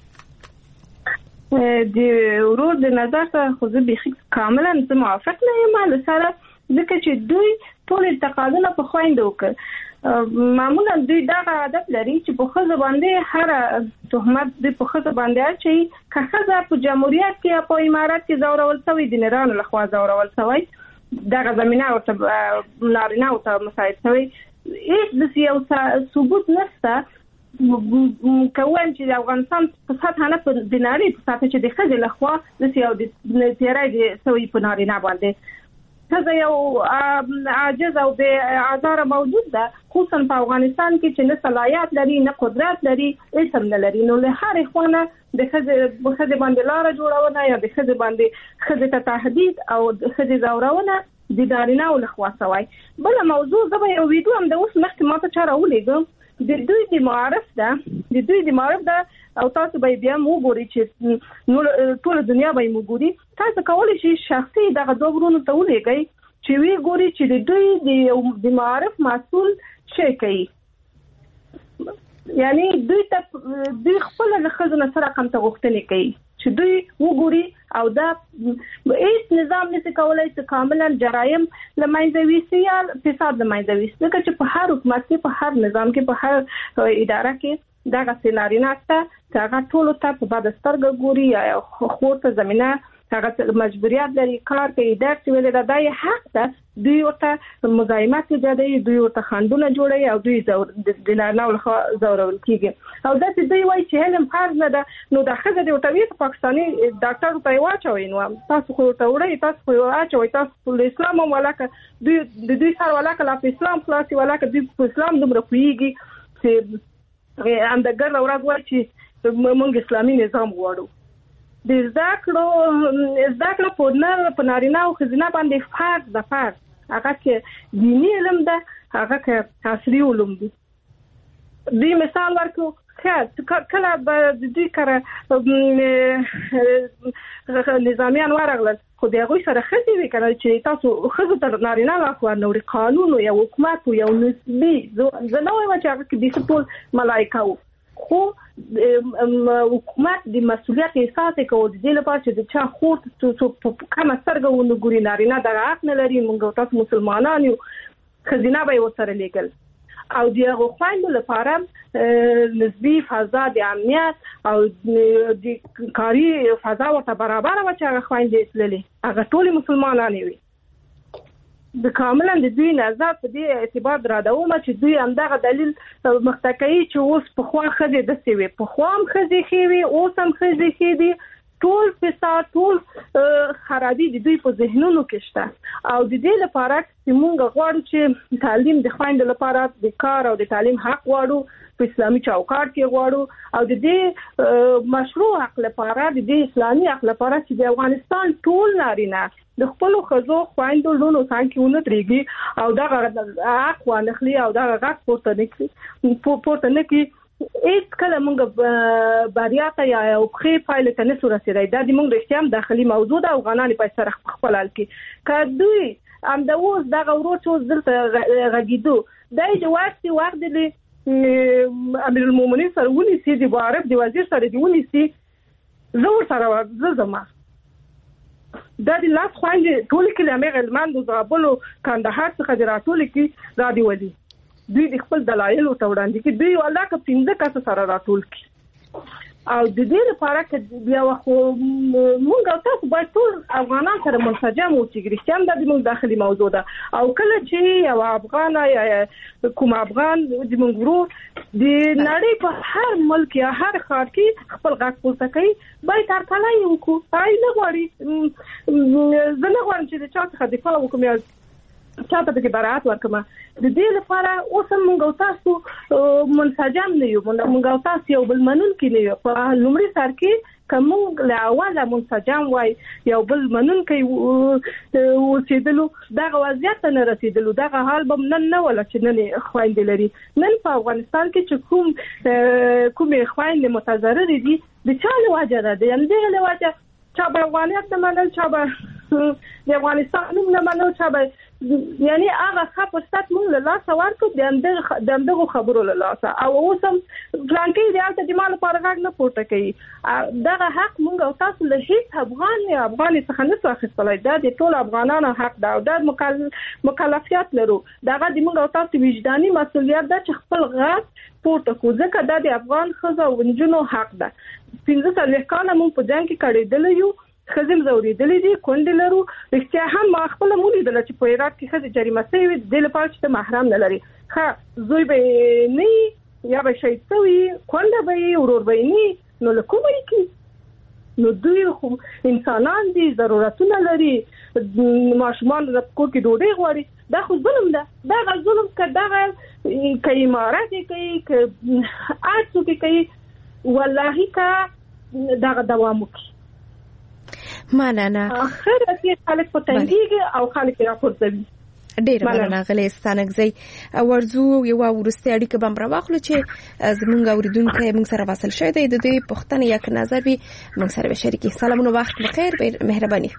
د ورور د نظر سره خو زه بيخي کاملا زه موافق نه یم له سره ځکه چې دوی ټول تقاضا په خويندو کې معمولا دوی دا عادت لري چې په خزه باندې هر تهمت د په خزه باندې چې کخزه په جمهوریت کې په امارات کې زورول شوی د نيران له خوا زورول شوی دغه زمينه او نارینه او مساعد شوی هیڅ د سیاست ثبوت نشته. کوم چې د افغانستان په سطح نه په دیناري په سطح چې د خځې لخوا د سیاو د تیرای د سوي په نارینه باندې ښځه یو عاجز او بې آزاره موجود ده، خصوصا په افغانستان کې چې نه صلاحیت لري نه قدرت لري، هیڅ هم نه لري. نو له هرې خوا د ښځې ښځې باندې لاره جوړونه یا د ښځې باندې ښځې ته تهدید او د ښځې ځورونه د نارینه‌و لخوا شوی. بله موضوع زه به یو ویډیو هم د اوس مخکې ماته چا راولېږم، د دوی د معارف ده د دوی د معارف ده او تاسو به بیا مو ګورئ چې نو ټول دنیا به مو ګوري. تاسو کولی شئ شخصي دغه دوه ورونو ته ولېږئ چې وی ګوري چې د دوی د معارف مسؤل څه کوي، یعنی دوی ته دوی خپل له ښځو نه سره کوم ته غوښتنې کوي چې دوی وګوري او دا هیڅ نظام نشي کولای چې کاملا جرایم له منځه ویسي یا فساد له منځه ویسي، ځکه چې په هر حکومت کې په هر نظام کې په هر اداره کې دغه سینارینه شته چې هغه ټولو ته په بده سترګه ګوري یا خور ته زمینه هغه مجبوریت لري کار کوي درس ویل دا د حق ده، دوی ورته مزاحمت ایجادوي، دوی ورته خنډونه جوړوي او دوی د نارینه‌و لخوا ځورول کیږي. او داسې دوی وایي چې علم فرض نه ده، نو د ښځه دې ورته وایي پاکستاني ډاکټر ته یې واچوئ، نو تاسو خو ورته وړئ، تاسو خو یې واچوئ، تاسو له اسلام هم ولاکه دوی د دوی سره ولاکه لا په اسلام خلاصي ولاکه دوی په اسلام دومره پوهېږي چې همدګر ورځ وایي چې موږ اسلامي نظام غواړو. د زده کړو زده کړه په نر په نارینه او ښځینه باندې فرض ده، فرض هغه کې دیني علم ده، هغه کې عصري علوم دي. دوی مثال ورکړو کله به د دوی کره نظامیان ورغلل خو د هغوی سره ښځې وي که نه چې تاسو ښځو ته نارینه لاس ورنوړي، قانون یا حکومت یو نسبي، زه نه وایم چې هغه کې دې ټول ملایکه وو، خو حکومت د مسؤلیت احساس کوي د دې لپاره چې د چا خور په کومه سترګه ونه ګوري، نارینه دغه حق نه لري، موږ تاسو مسلمانان یو، ښځینه به یې ورسره لیږل او د هغو خویندو لپاره نسبي فضا د امنیت او د کاري فضا ورته برابره وه چې هغه خویندې تللې، هغه ټولې مسلمانانې وي. د کاملا د دوی نظر په دې اعتبار درادوم چې دوی همدغه دلیل مخته کوي چې اوس پخوا ښځې داسې وې، پخوا هم ښځې ښې وې، اوس هم ښځې ښې دي، ټول فساد ټول خرابي د دوی په ذهنونو کې شته. او د دې لپاره چې موږ غواړو چې تعلیم د خویندو لپاره د کار او د تعلیم حق غواړو، په اسلامي چوکاټ کې غواړو، او د دې مشروع حق لپاره د دې اسلامي حق لپاره چې د افغانستان ټول نارینه د خپل خزو خويندو لونو څنګه ونه تریږي او دا حق وانخلي او دا حق پورته نکړي پورته نکړي هیڅ کله موږ بریا ته یا او خې فایل ته نسو رسیدای. دا د موږ د اختیام داخلي موضوع ده او غنانې په سر خپل حل کې که دوی ام د اوس دغه ورو چې دلته غږیدو دای چې وخت وخت د امیر المؤمنین سره ونیسي، د معارف د وزیر سره دی ونیسي، زه ورسره زه زما دا د لاس خویندې ټولې کلمې غلمان د زابل او کندهار څخه د راټولې کې را دي ولي دوی د خپل دلایل او وړاندې کې دوی ولا که پنځه کسه سره راټول کی او د دې لپاره چې بیا خو موږ تاسو باید ټول افغانان سره منسجم او چې ګریشتان د موږ داخلي موضوع ده او کله چې یو افغان یا کوم افغان د موږ ورو د نړۍ په هر ملک یا هر ښار کې خپل غږ پورته کوي باید تر کله یو کو پای نه غواړي زه نه غواړم چې د چا څخه دفاع وکړم یا چاته به برات ورکما د دې لپاره اوس موږ تاسو منسجم نه یو موږ تاسو یو بل منون کې نه یو په لومړي سر کې کوم له اوله منسجم وای یو بل منون کې ورسېدلو دغه وضعیت نه رسیدلو دغه حال به نن نه ولا چې نن خويندې لري نن په افغانستان کې چې کوم کومې خويندې متضرر دي د چا له وجه ده د همدې له وجه چا به افغانیت نه منل چا به د افغانستان نه منل چا به یعنی هغه ښه فرصت موږ له لاسه ورکړو د همدغو خبرو له لاسه او اوس هم فلانکې د هلته د ما لپاره غږ نه پورته کوي دغه حق موږ او تاسو له هېڅ افغان یا افغانې څخه نشو اخیستلی دا د ټولو افغانانو حق ده او دا مکلفیت لرو دغه د موږ او تاسو وجداني مسؤلیت ده چې خپل غږ پورته کړو ځکه دا د افغان ښځو او نجونو حق ده پنځه څلوېښت کاله موږ په جنګ کې کړېدلی یو خزم زوریدلې دي کونډې لرو رښتیا هم ما خپل مولیدل چې په هرات کې خزه جریمه شوی د لپاره چې محرم نه لري ښه زوی به نه یا به شهید شوی کونډه به ورور به نه نو لکه وایي کی نو دوی خو انسانان دي، ضرورتونه لري، ماشومان د کور کې ډوډۍ غواړي. دا خو ظلم ده. دا ظلم که دغه که امارات کوي که هر څوک کوي والله که دغه دوام وکړي. مننه. اخر کې خلک په تنګيږي او خلک راپورځوي. ډیر مننه غلې ستانګزي. ورزو یو ورسته اړیکه بم راوخلو چې زمونږ اوریدونکو موږ سره وصل شوی دی، د دې پښتنه یک نظر وي موږ سره شریکي. سلامونه، وخت بخیر، مهرباني.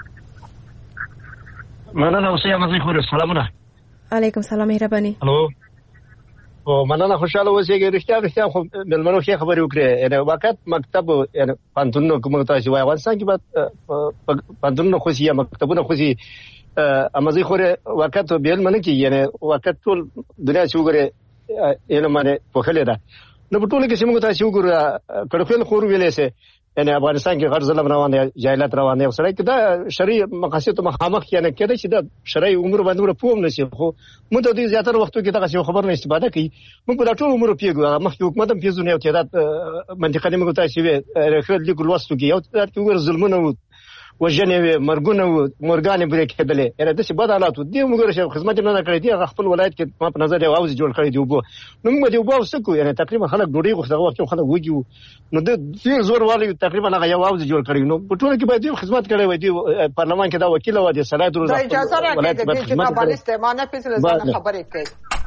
مننه اوسه مزي خور. سلامونه. علیکم سلام، مهرباني. الو. او مننه، خوشاله اوسئ. رښتیا رښتیا خو ملمنو ښه خبرې وکړې. یعنی وخت مکتب یعنی پانتونو کوم تاسو وایي افغانستان کې به پانتونو خو سي مکتبونه خو سي امازي خوره وخت بیل منه کی یعنی وخت ټول دنیا چې وګوره علم باندې په خله ده. نو په ټول کې چې موږ تاسو وګوره کړه خور ویلې سه یعنی افغانستان کې غیر ظلم روان دی، جاهلیت روان دی. سره کې دا شرعي مقاصد مخامخ یعنی کېدای شي دا شرعي امور باندې پوم نشي. خو موږ د دې زیاتره وختو کې دا خبر نه استفاده کوي. موږ په ټول امور پیګو مخکې حکومت هم پیژنې او تعداد منطقه نه موږ تاسو وی رخصت لیکل وستو کې یو چې وګوره ظلمونه وجنې مرګونه مرګانې بریک کېدلې. یره د څه بد حالات دي. موږ راشو خدمت نه کړې دي. خپل ولایت کې ما په نظر یو اوس جوړ کړی دی وبو. نو موږ دی وبو سکو یعنی تقریبا خلک ډوډۍ غوښته وخت خلک وګیو. نو د ډیر زور والی تقریبا هغه یو اوس جوړ کړی. نو په ټول کې باید خدمت کړی وای دی. پارلمان کې دا وکیل و دي صلاحیت روزه اجازه راکړي د جناب علي استعمانه پیسې ځان خبرې کوي.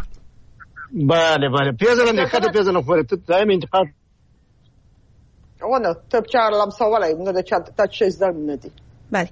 bale bale پیژنه نه کته پیژنه خو ته دایم انتقاد ونه ته چار لمسولای نو د چا ته څه زده نه دي. bale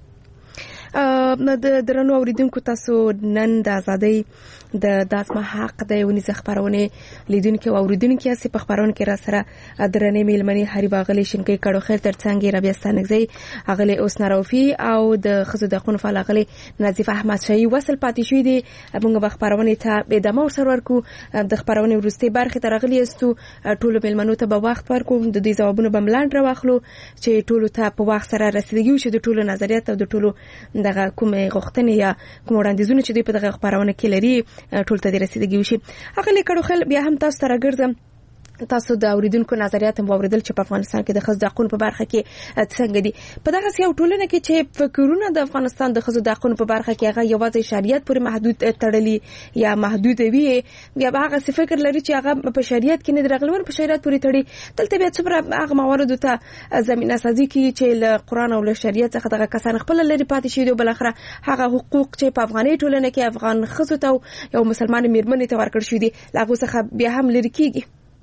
نو د درنو اوریدونکو تاسو نن د ازادۍ د داسمه حق د یونی خبرونه لیدونکو او اوریدونکو چې په خبرونه کې را سره درنې میلمنې هری باغلی شینکې کړو خیر ترڅنګ ربیا ستانګزي اغلی اوس ناروفي او د خزو د قانون فعال اغلی نظیف احمد شای وصل پاتې شوې دي. موږ په خبرونه ته به دمو سر ورکو د خبرونه ورسته برخه ترغلی استو ټول میلمنو ته به وخت ورکو د دې جوابونه بملاند راوخلو چې ټول ته په وخت سره رسیدګي شي د ټولو نظریات او د ټولو دغه کومه غوښتنې یا کوم وړاندیزونه چې دوی په دغه خبرونه کې لري ټول ته رسیدګي وشي. هغه لیکړو خل بیا هم تاسو سره ګرځم تاسو د اوریدونکو نظریات هم اوریدل چې په افغانستان کې د خزو د حقوقو په برخه کې څنګه دي. په دغه سیاو ټولنه کې چې فکرونه د افغانستان د خزو د حقوقو په برخه کې هغه یوازې شریعت پورې محدود تړلي یا محدود وي یا هغه څه فکر لري چې هغه په شریعت کې نه درغلور په شریعت پورې تړي. دلته بیا څومره هغه موارد ته زمينه سازي کې چې له قران او له شریعت څخه دغه کسان خپل لري پاتې شي او بل اخره هغه حقوق چې په افغاني ټولنه کې افغان خزو ته یو مسلمان میرمنې ته ورکړ شو دي لاغه څخه بیا هم لري کیږي.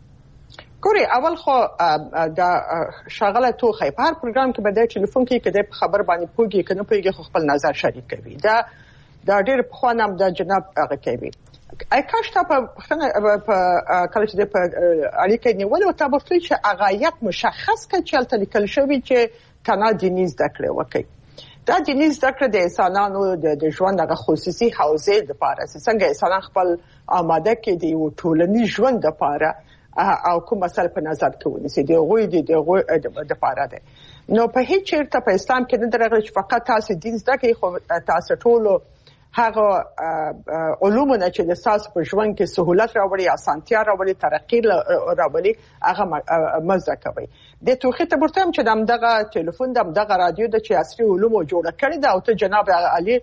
ګوري اول خو دا شغله توخی په هر پروګرام کې به د ټلیفون کې کده خبر باندې پوګي کنه پوګي خو خپل نظر شریک کوي. دا دا ډېر په خوانم د جناب هغه کوي. اي کاش ته په په کله چې په اړیکې نیول او تاسو چې اغایت مشخص کړي چې تل لیکل شوی چې کنا دیني زده کړې وکړي. دا دیني زده کړې د انسانانو د ژوند د خصوصي حوزې لپاره څنګه انسان خپل آماده کړي دی او ټولنی ژوند لپاره او کوم مسله په نظر کې ونیسي دی غوي دی د غوي د پاره ده. نو په هیڅ چیرته په اسلام کې نه درغلي چې فقط تاسو دین زده کوي خو تاسو ټول هغه علوم نه چې د تاسو په ژوند کې سہولت راوړي، اسانتیا راوړي، ترقی راوړي هغه مزه کوي. د توخه ته ورته چې دغه ټلیفون دغه رادیو د چې عصري علوم جوړ کړی دا او ته جناب علي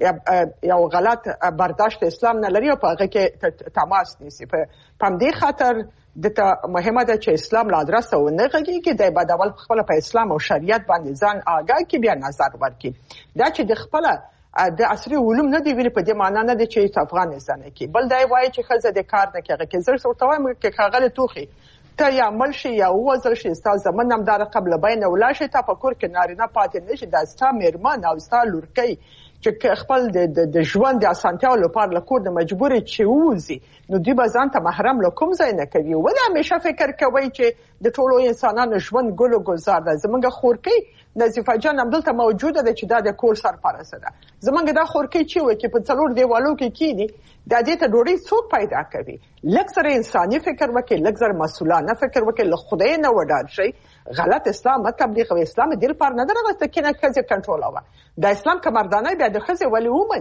یو غلط برداشت اسلام نه لري او په هغه کې تماس نیسي. په دې خاطر دته مهمه ده چې اسلام لا درسه و نه غږی کې د بدول خپل په اسلام او شریعت باندې ځان آگاه کې بیا نظر ورکړي. دا چې د خپل د عصري علوم نه دی ویل په دې معنی نه دی چې افغانستان کې بل دی وایي چې خزه د کار نه کوي کې زر ورته وایم کې خاغله توخي ته یا ملشي یا وزر شي استاد زمون هم دار قبل بین ولاشه ته په کور کې نارینه پاتې نشي د استا میرمن او استا لورکي چې خپل د ژوند د اسانتیا لپاره لکور د مجبورې چې ووزي نو دوی به ځان ته محرم لکوم ځای نه کوي. ولې همیشه فکر کوي چې د ټولو انسانانو ژوند ګل او گلزار ده. زمونږ خورکۍ نظیفه جان هم دلته موجوده ده چې دا د کور سرپرست ده. زمونږ دا خورکۍ چې وي چې په څلور دیوالو کې کینی دا دې ته ډوډۍ څوک پیدا کوي. لږ سره انساني فکر وکړي، لږ سره مسؤلانه فکر وکړي، له خدای نه وډار شي. غلط اسلام تبلیغ او اسلام دل پر نه درغسته کینه کزه کنټرول و. د اسلام کمردانه بیا د خزه ولی ومني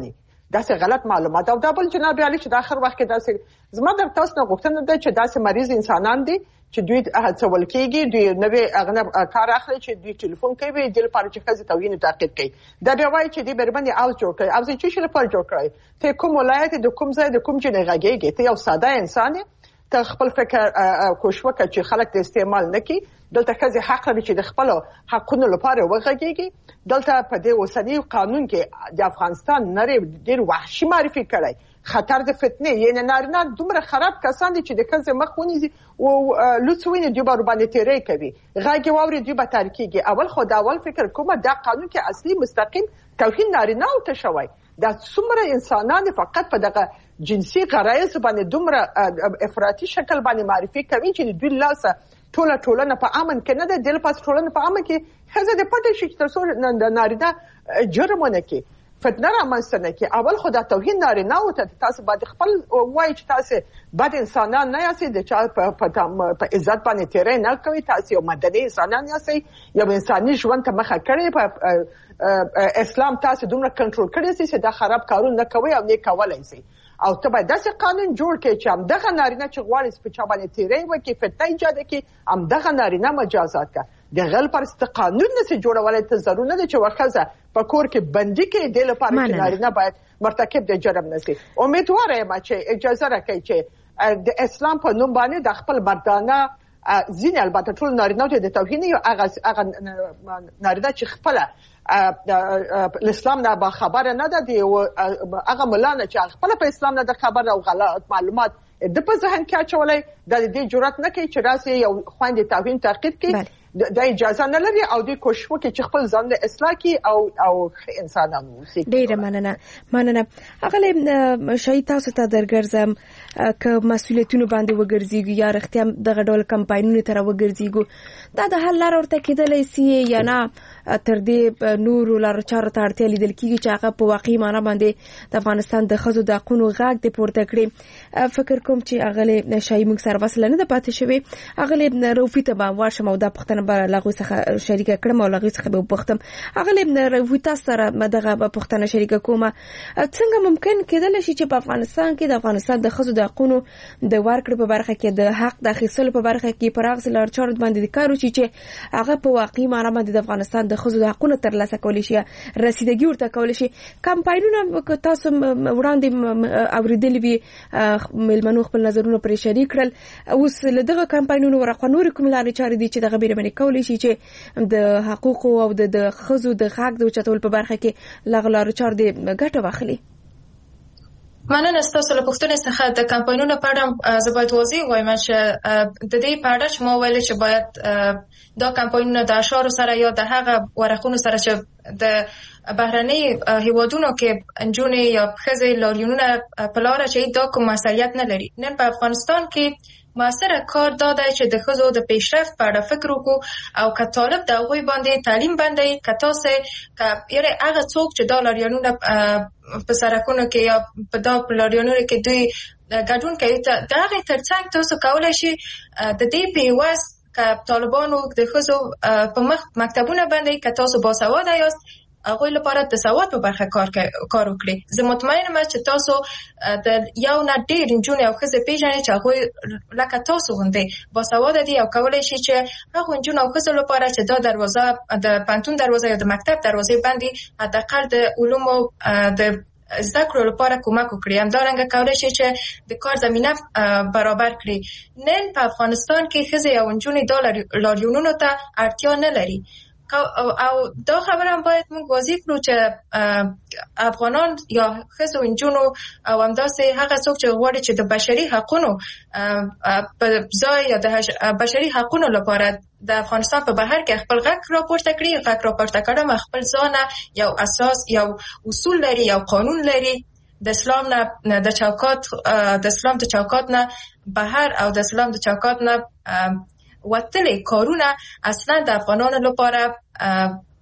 داسې غلط معلومات او دا بل جناب علي چې د اخر وخت کې داسې زما در تاسو نه غوښتنه ده چې داسې مریض انسانان دي چې دوی هڅول کېږي دوی نوې اغنه کار اخلي چې دوی ټلیفون کوي د لپاره چې ښځې توهین تعقیب کوي دا بیا وایي چې دې بربندې او جوړ کړي او چې شي لپاره جوړ کړي ته کوم ولایت د کوم ځای د کوم جنې غږیږي ته یو ساده انسان ته خپل فکر کوښښ وکړي چې خلک د استعمال نکړي دلته ښځې حق لري چې د خپل حقونو لپاره وغږیږي دلته په دې اوسنی قانون کې د افغانستان نری ډیر وحشي معرفي کړي خطر د فتنې یعنی نارینه دومره خراب کسان دي چې د ښځې مخ ونیسي او لوڅوینه دوی به باندې تیرې کوي غږی واوري دوی به تاریکيږي اول خو دا اول فکر کومه دا قانون کې اصلي مستقیم توهین نارینه او تشوي دا څومره انسانان فقط په دغه جنسي غرایز باندې دومره افراطي شکل باندې معرفي کوي چې دوی لاسه ټوله ټولنه په امن کې نه ده د پاس ټولنه په امن کې ښځه د پټه شي تر څو نارینه جرمونه کوي فتنه رامنځته نه کوي اول خو دا توهین نارینه او تاسو باید خپل وایي چې تاسو بد انسانان نه یاست د چا په په عزت باندې تیرې نه کوي تاسو یو مدني انسانان یاست یو انساني ژوند ته مخه کړی په اسلام تاسو دومره کنټرول کړی چې دا خراب کارونه نه کوي او نه کولای شي او ته باید داسې قانون جوړ کړي چې هم دغه نارینه چې غواړي په چا باندې تیرې وکړي فتنه ایجاد کړي هم دغه نارینه مجازات کړي د غل پر است قانون نشي جوړولای ته ضروري نه چې ورخصه په کور کې بندي کې د لپاره چې نارینه باید مرتکب د جرم نشي امیدوار یم چې اجازه راکړي چې د اسلام په نوم باندې د خپل مردانه ځین البته ټول نارینه ته د توهین یو هغه هغه نارینه چې خپل اسلام نه با خبره نه ده دی هغه ملانه چې خپل په اسلام نه د خبره او غلط معلومات د په ذهن کې اچولای د دې جرأت نه کوي چې راسي یو خويندې توهین تعقیب کوي د اجازه نه لري او د کوښښ وکړي چې خپل ځان له اصلاح کی او او انسانانو وسی ډیره مننه مننه هغه شهید تاسو ته درګرځم که مسؤلیتونو باندې وګرځيږي یا رښتیا دغه ډول کمپاینونو تر وګرځيږي دا د حل لار ورته کېدلای سي یا نه تر دې نور لار چارو ته اړتیا لیدل کیږي چې هغه په واقعي معنی باندې د افغانستان د خزو د حقوقو غږ د پورته کړي فکر کوم چې هغه شهید موږ سره وسله نه د پاتې شوی هغه روفي ته به ورشم او د پښتنه به لغوي څخه شریکه کړم او لغوي څخه به وپختم هغه روفي تاسو سره دغه پښتنه شریکه کومه څنګه ممکن کېدل شي چې په افغانستان کې د افغانستان د خزو د حقوقو د ورکړې په برخه کې د حق د اخیستلو په برخه کې پراغ لار چارو باندې د کارو چې هغه په واقعي معنی باندې د افغانستان د خزو د حقوقو ترلاسه کول شي رسیدګي ورته کول شي کمپاینونه تاسو وړاندې اوریدلې وي ملمنو خپل نظرونه پرې شریک کړل اوس له دغه کمپاینونو ورخه نور کوم لارې چارې دي چې دغه بیره باندې کول شي چې د حقوقو او د خزو د حق د چتول په برخه کې لغلار چار دي ګټه واخلي مننه ستاسو له پوښتنې څخه د کمپاینونو په اړه زه باید واضح وایم چې د دې په اړه چې ما ویل چې باید دا کمپاینونه د اشارو سره یا د هغه ورقونو سره چې د بهرني هیوادونو کې انجونې یا ښځې لاریونونه په لار چې دا کوم مسؤلیت نه لري نن په افغانستان کې موثره کار داده چې د ښځو د پیشرفت په اړه فکر وکړو او که طالب د هغوی باندې تعلیم باندې که تاسو که یعنې هغه څوک چې دا لاریونونه په سرکونو کې یا په دا لاریونونو کې دوی ګډون کوي د هغې تر څنګ تاسو کولی شي د دې په عوض که طالبانو د ښځو په مخ مکتبونه باندې که تاسو باسواده یاست هغوی لپاره د سواد په برخه کار کار وکړي زه مطمئنه یم چې تاسو د یو نه ډېر نجونې او ښځې پیژنئ چې هغوی لکه تاسو غوندې باسواده دي او کولی شي چې هغو نجونو او ښځو لپاره چې دا دروازه د پوهنتون دروازه یا د مکتب دروازې باندې حداقل د علومو د زده کړو لپاره کومک وکړي همدارنګه کولی شي چې د کار زمینه برابر کړي نن په افغانستان کې ښځې او نجونې دا لاریونونو ته اړتیا نه لري او دا خبره هم باید موږ واضح کړو چې افغانان یا ښځو نجونو او همداسې هغه څوک چې غواړي چې د بشري حقونو په ځای یا د بشري حقونو لپاره د افغانستان په بهر کې خپل غږ راپورته کړي غږ راپورته کړم خپل ځانه یو اساس یو اصول لري یو قانون لري د اسلام نه د چوکاټ د اسلام د چوکاټ نه بهر او د اسلام د چوکاټ نه وتلې کارونه اصلا د افغانانو لپاره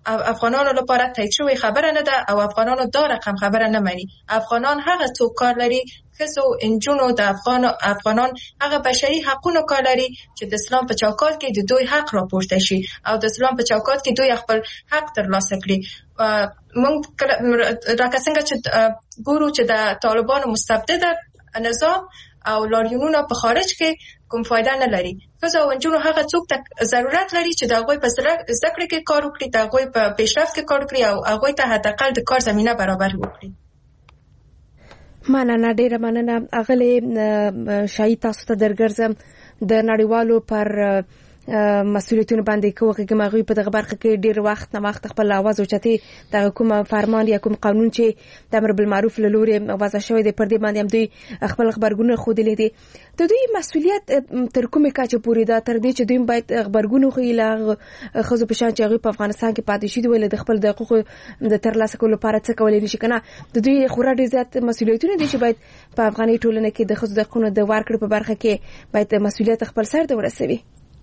افغانانو لپاره تایید شوی خبره نه ده او افغانانو دا رقم خبره نه مني. افغانان هغه څوک کار لري ښځو انجونو د افغان افغانان هغه بشري حقوقو کار لري چې د اسلام په چوکاټ کې د دوی حق راپورته شي او د اسلام په چوکاټ کې دوی خپل حق ترلاسه کړي. موږ راکه څنګه چې ګورو چې د طالبانو مستبد نظام او لاریونونه په خارج کې کوم فائدہ نه لري. ښځو او انجونو هغه څوک ته ضرورت لري چې د هغوی په زده کړې کې کار وکړي، د هغوی په پیشرفت کې کار وکړي او هغوی ته حداقل د کار زمینه برابر وکړي. مننه، ډیره مننه. اغلی شاهي تاسو ته درګرځم د نړیوالو پر مسؤلیتونه باندې کوي چې مغوی په دغه برخه کې ډیر وخت نه وخت خپل आवाज اوچتي د کوم فرمان یا کوم قانون چې د امر بالمعروف له لوري وضع شوی دی پر دې باندې هم دوی خپل خبرګون خودلې دي. د دوی مسؤلیت تر کومه کچه پورې ده تر دې چې دوی باید خبرګون خو لا خزو په شان چې هغه په افغانستان کې پاتې شي ول د خپل د حقوق د ترلاسه کولو لپاره څه کولای نشي کنه. د دوی خورا ډیر زیات مسؤلیتونه دي چې باید په افغاني ټولنه کې د خزو د حقوقو د ورکړې په برخه کې باید مسؤلیت خپل سر ته ورسوي.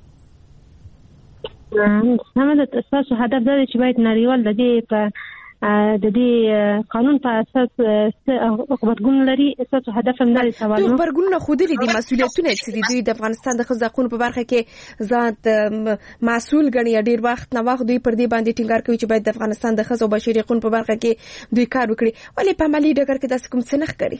سمه ده. تاسو هدف دا چې باید نړیوال د دې په د دې قانون په اساس خبرګون لري. تاسو هدف هم لري سوال نو خبرګون خو دې دي مسؤلیتونه چې دوی د افغانستان د حقوقو په برخه کې ذات مسؤل غني ډیر وخت نه وخت دوی پر دې باندې ټینګار کوي چې باید د افغانستان د حقوقو بشري حقوقو په برخه کې دوی کار وکړي، ولی په عملی ډګر کې داسې کوم څه نه ښکاري.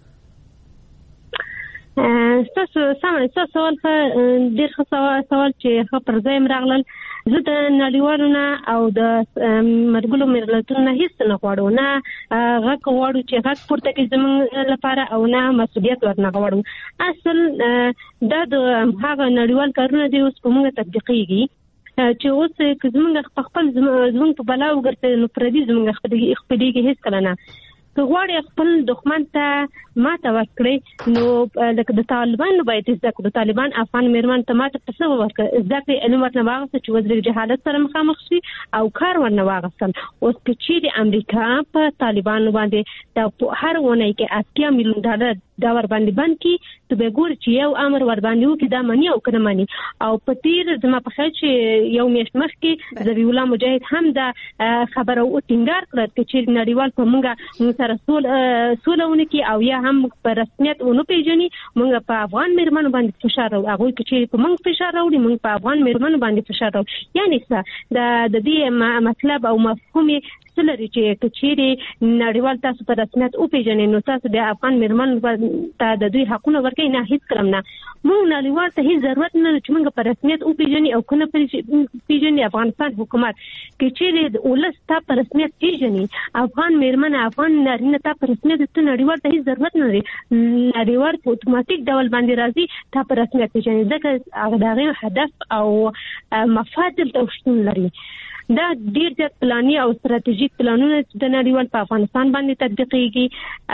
تاسو سمه تاسو سوال ډیر ښه سوال چې ښه پر ځای راغلل. زه د نړیوالو نه او د مرګلو ملتونو نه هیڅ نه غواړم، نه غږ غواړو چې غږ پورته کړي زموږ لپاره او نه مسؤلیت ورنه غواړو. اصل دا د هغه نړیوال کارونه دي اوس په موږ تطبیقېږي چې اوس زموږ خپل زموږ په بلا وګرځي نو پردي زموږ خپلېږي هیڅ کله نه. که غواړي خپل دښمن ته ماته ورکړي نو لکه د طالبانو باید زده کړو. طالبان افغان میرمن ته ماته څه ورکړي زده کړي علم ورنه واغسته چې وزیر جهالت سره مخامخ شي او کار ورنه واغستل. اوس که چیرې امریکا په طالبانو باندې د هر ونې کې اتیا میلیون ډالر دا ور باندې بند کی ته به ګور چې یو امر ور باندې وکړي دا مانی او کنه مانی. او په تیر زما په خیال چې یو میاشت مخکې ذبیح الله مجاهد هم دا خبره او ټینګار کړ چې نړیوال په موږ سره سول سولونه کې او یا هم په رسمیت ونو پیژني موږ په افغان میرمنو باندې فشار راوړو. هغه چې په موږ فشار راوړي موږ په افغان میرمنو باندې فشار راوړو. یعنی څه د د دې مطلب او مفهوم سلري چې کچيري نړیوال تاسو په رسمیت او پیژنې نو تاسو د افغان میرمنو ته د دوی حقونه ورکړئ نه هیڅ کلم نه. موږ نړیوال ته هیڅ ضرورت نه چې موږ په رسمیت او پیژنې او کنه پیژنې افغانستان حکومت کچيري ولس ته په رسمیت پیژنې افغان میرمن افغان نارینه ته په رسمیت ته نړیوال ته هیڅ ضرورت نه لري. نړیوال په اتوماتیک ډول باندې راځي ته په رسمیت پیژنې ځکه هغه دغه هدف او مفاد ته شتون لري. دا ډیر ځات پلاني او ستراتیژیک پلانونه د نړیوال په افغانستان باندې تطبیقېږي.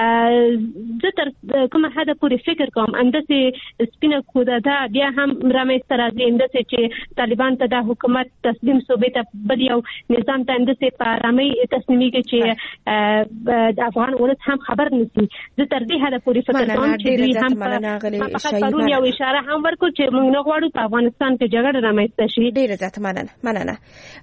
زه تر کومه حده پورې فکر کوم اندسه سپینه کوده دا بیا هم رامنځته راځي اندسه چې طالبان ته د حکومت تسلیم صوبې ته بل یو نظام ته اندسه په رامي تسلیمېږي چې د افغان ولس هم خبر نشي. زه تر دې حده پورې فکر کوم چې دوی هم په پرون یو اشاره هم ورکړو چې موږ نه غواړو په افغانستان کې جګړه رامنځته شي. ډیره ځات مننه مننه.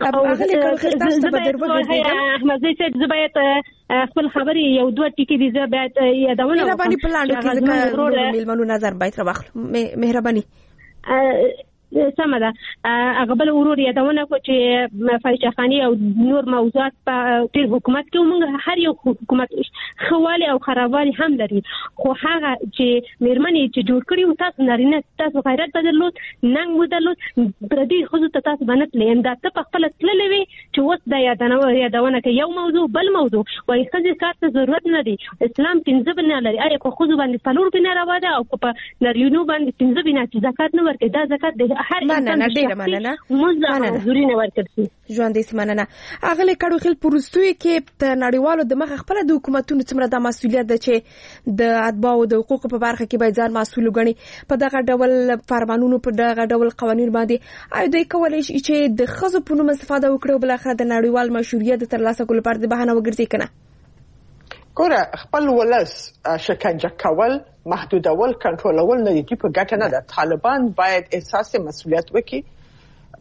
احمد زید زه باید خپل خبرې یو دوه ټکي دي زه باید یادونه وکړم. مهرباني په لاندې کې ځکه میلمنو نظر باید راوخلو. مهرباني سمه ده. هغه بل ورور یادونه کو چې فایشه خانی او نور موضوعات په تیر حکومت کې موږ هر یو حکومت خواله او خرابوالي هم لري خو هغه چې میرمنې چې جوړ کړی و تاسو نارینه تاسو غیرت بدلوت ننګ بدلوت پردي خو تاسو باندې لین دا ته په خپل تللې وي چې وس دا یادونه یادونه کې یو موضوع بل موضوع وایي خځې کار ته ضرورت نه دی. اسلام پنځه بنه لري اې په خو باندې څلور بنه راوړه او په نارینو باندې پنځه بنه چې زکات نه ورکړي دا زکات هر مننه ډیره مننه مننه زورینه ورکړي. ژوندې سمننه اغلی کډو خل پروستوي کې د نړیوالو د مخ خپل د حکومتونو څومره د مسؤلیت ده چې د اتباع او د حقوقو په برخه کې باید ځان مسؤل وګڼي په دغه ډول فرمانونو په دغه ډول قوانینو باندې آی دوی کولای شي چې د خزو په نوم استفاده وکړي او بل اخر د نړیوال مشروعیت ترلاسه کولو لپاره د بهانه وګرځي کنه. ګوره خپل ولس شکنجه کول محدودول کنټرولول نه دي په ګټه نه ده. طالبان باید احساس مسؤلیت وکړي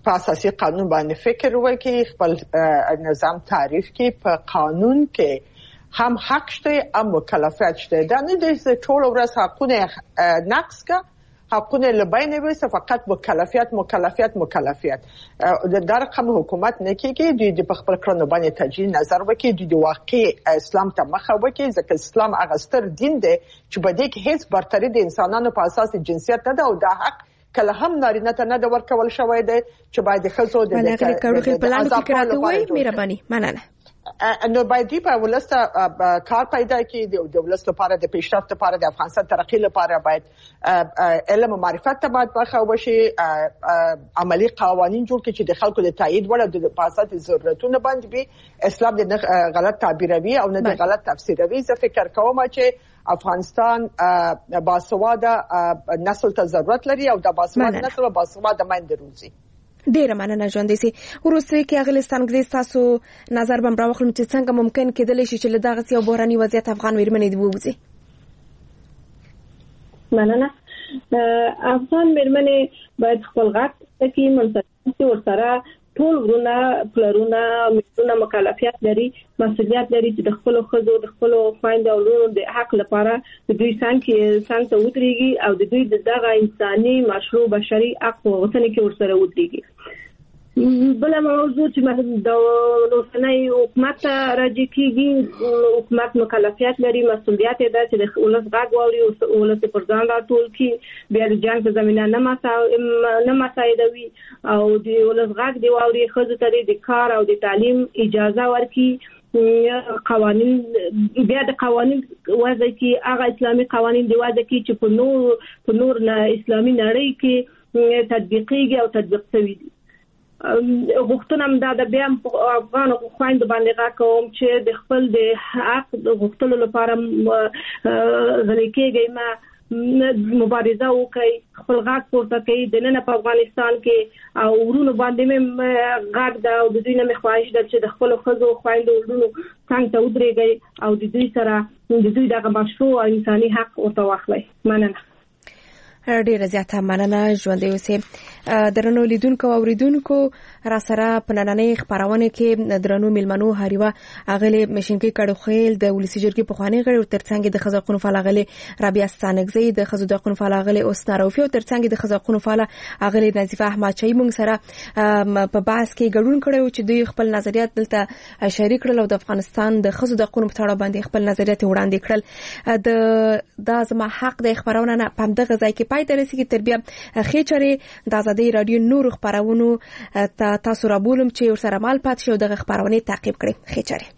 په اساسي قانون باندې فکر وکړي، خپل نظام تعریف کړي. په قانون کې هم حق شته هم مکلفیت شته. دا نه دی چې ټول ورځ حقونه نقص کا حقونه لبین وي، فقط مکلفیت مکلفیت مکلفیت. د رقم حکومت نه کېږي. دوی د خپل کړنو باندې تجدید نظر وکړي، دوی د واقعي اسلام ته مخه وکړي، ځکه اسلام هغه ستر دین دی چې په دې کې هیڅ برتري د انسانانو په اساس جنسیت نه ده، او دا حق کله هم نارینه ته نه د ورکول شوی دی چې باید د ښځو د ولکه په لاره کې راته وایي مهرباني مننه. نو باید په ولسته کار پیدا کړي، د ولس لپاره د پیشرفت لپاره د افغانستان ترقی لپاره باید علم او معرفت ته باید برخه وشي، عملی قوانین جوړ کړي چې د خلکو د تایید وړ د پاسات ضرورتونه باندې وي. اسلام د غلط تعبیروي او نه د غلط تفسیروي. زه فکر کوم چې افغانستان باسواده نسل ته ضرورت لري او د باسواده نسل او باسواده میندې روزي. ډیره مننه ژوندې سي. وروسته کې اغلستان کې تاسو نظر بم راوخلم چې څنګه ممکن کېدلی شي چې له دغه سیو بحراني وضعیت افغان میرمنې دی ووځي. مننه. افغان میرمنې باید خپل غږ کې منځ ورسره ټول ورونه پلرونه میرونه مکلفیت لري، مسؤلیت لري چې د خپل خزو د خپل خويندو او لورو د حق لپاره د دوی څنګه څنګه ودرېږي او د دوی دغه انساني مشروع بشري حق او وطن کې ورسره ودرېږي. بل موضوع چې د اوسنۍ حکومت راځي کېږي، حکومت مکلفیت لري، مسؤلیت ده چې د ولس غږ واوري او ولس پر ځان راټول کړي، بیا د جنگ په زمينه نه مساعدوي او د ولس غږ دی واوري، ښځو ته د کار او د تعلیم اجازه ورکړي، قوانین بیا د قوانین وضع کې هغه اسلامي قوانین دی وضع کې چې په نور په نور نه اسلامي نړۍ کې تطبیقيږي او تطبیق شوی دي. غوښتنه هم دا د بیا افغان خويندو باندې راکوم چې د خپل د حق غوښتلو لپاره غلي کېږي، ما مبارزه وکړي، خپل غږ پورته کړي. د نن په افغانستان کې او ورونو باندې مې غږ دا او د دوی نه مې خواهش ده چې د خپل خزو خويندو ورونو څنګه ته ودرېږي او د دوی سره د دوی دغه مشروع او انساني حق ورته واخلي. مننه. ډیره زیاته مننه ژوندې اوسئ. درنو لیدونکو او اوریدونکو را سره په نننۍ خبرونه کې درنو میلمنو هریوه اغلی مشینکی کډوخیل د ولسی جرګې په خواني غړي او ترڅنګ د خزو قانون فعال اغلی رابعه ستانګزی د خزو د قانون فعال اغلی اوسنا روفي او ترڅنګ د خزو قانون فعال اغلی نظیفه احمد چای مونږ سره په باس کې ګډون کړو چې دوی خپل نظریات دلته شریک کړل او د افغانستان د خزو د قانون په اړه باندې خپل نظریات وړاندې کړل. د د زما حق د خبرونه نه پم د غځای کې پای ته رسیدي. تر بیا خېچره د ازادي رادیو نور خبرونو ته تاسو را بولم چې ورسره مال پات شو دغه خبرونه تعقیب کړئ. خېچره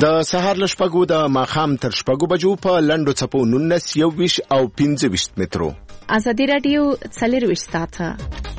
د سهار له شپږو د ماښام تر شپږو بجو په لنډو څپو نولس، یو ویشت او پنځه ویشت مترو. ازادي راډیو څلور ویشت ساعته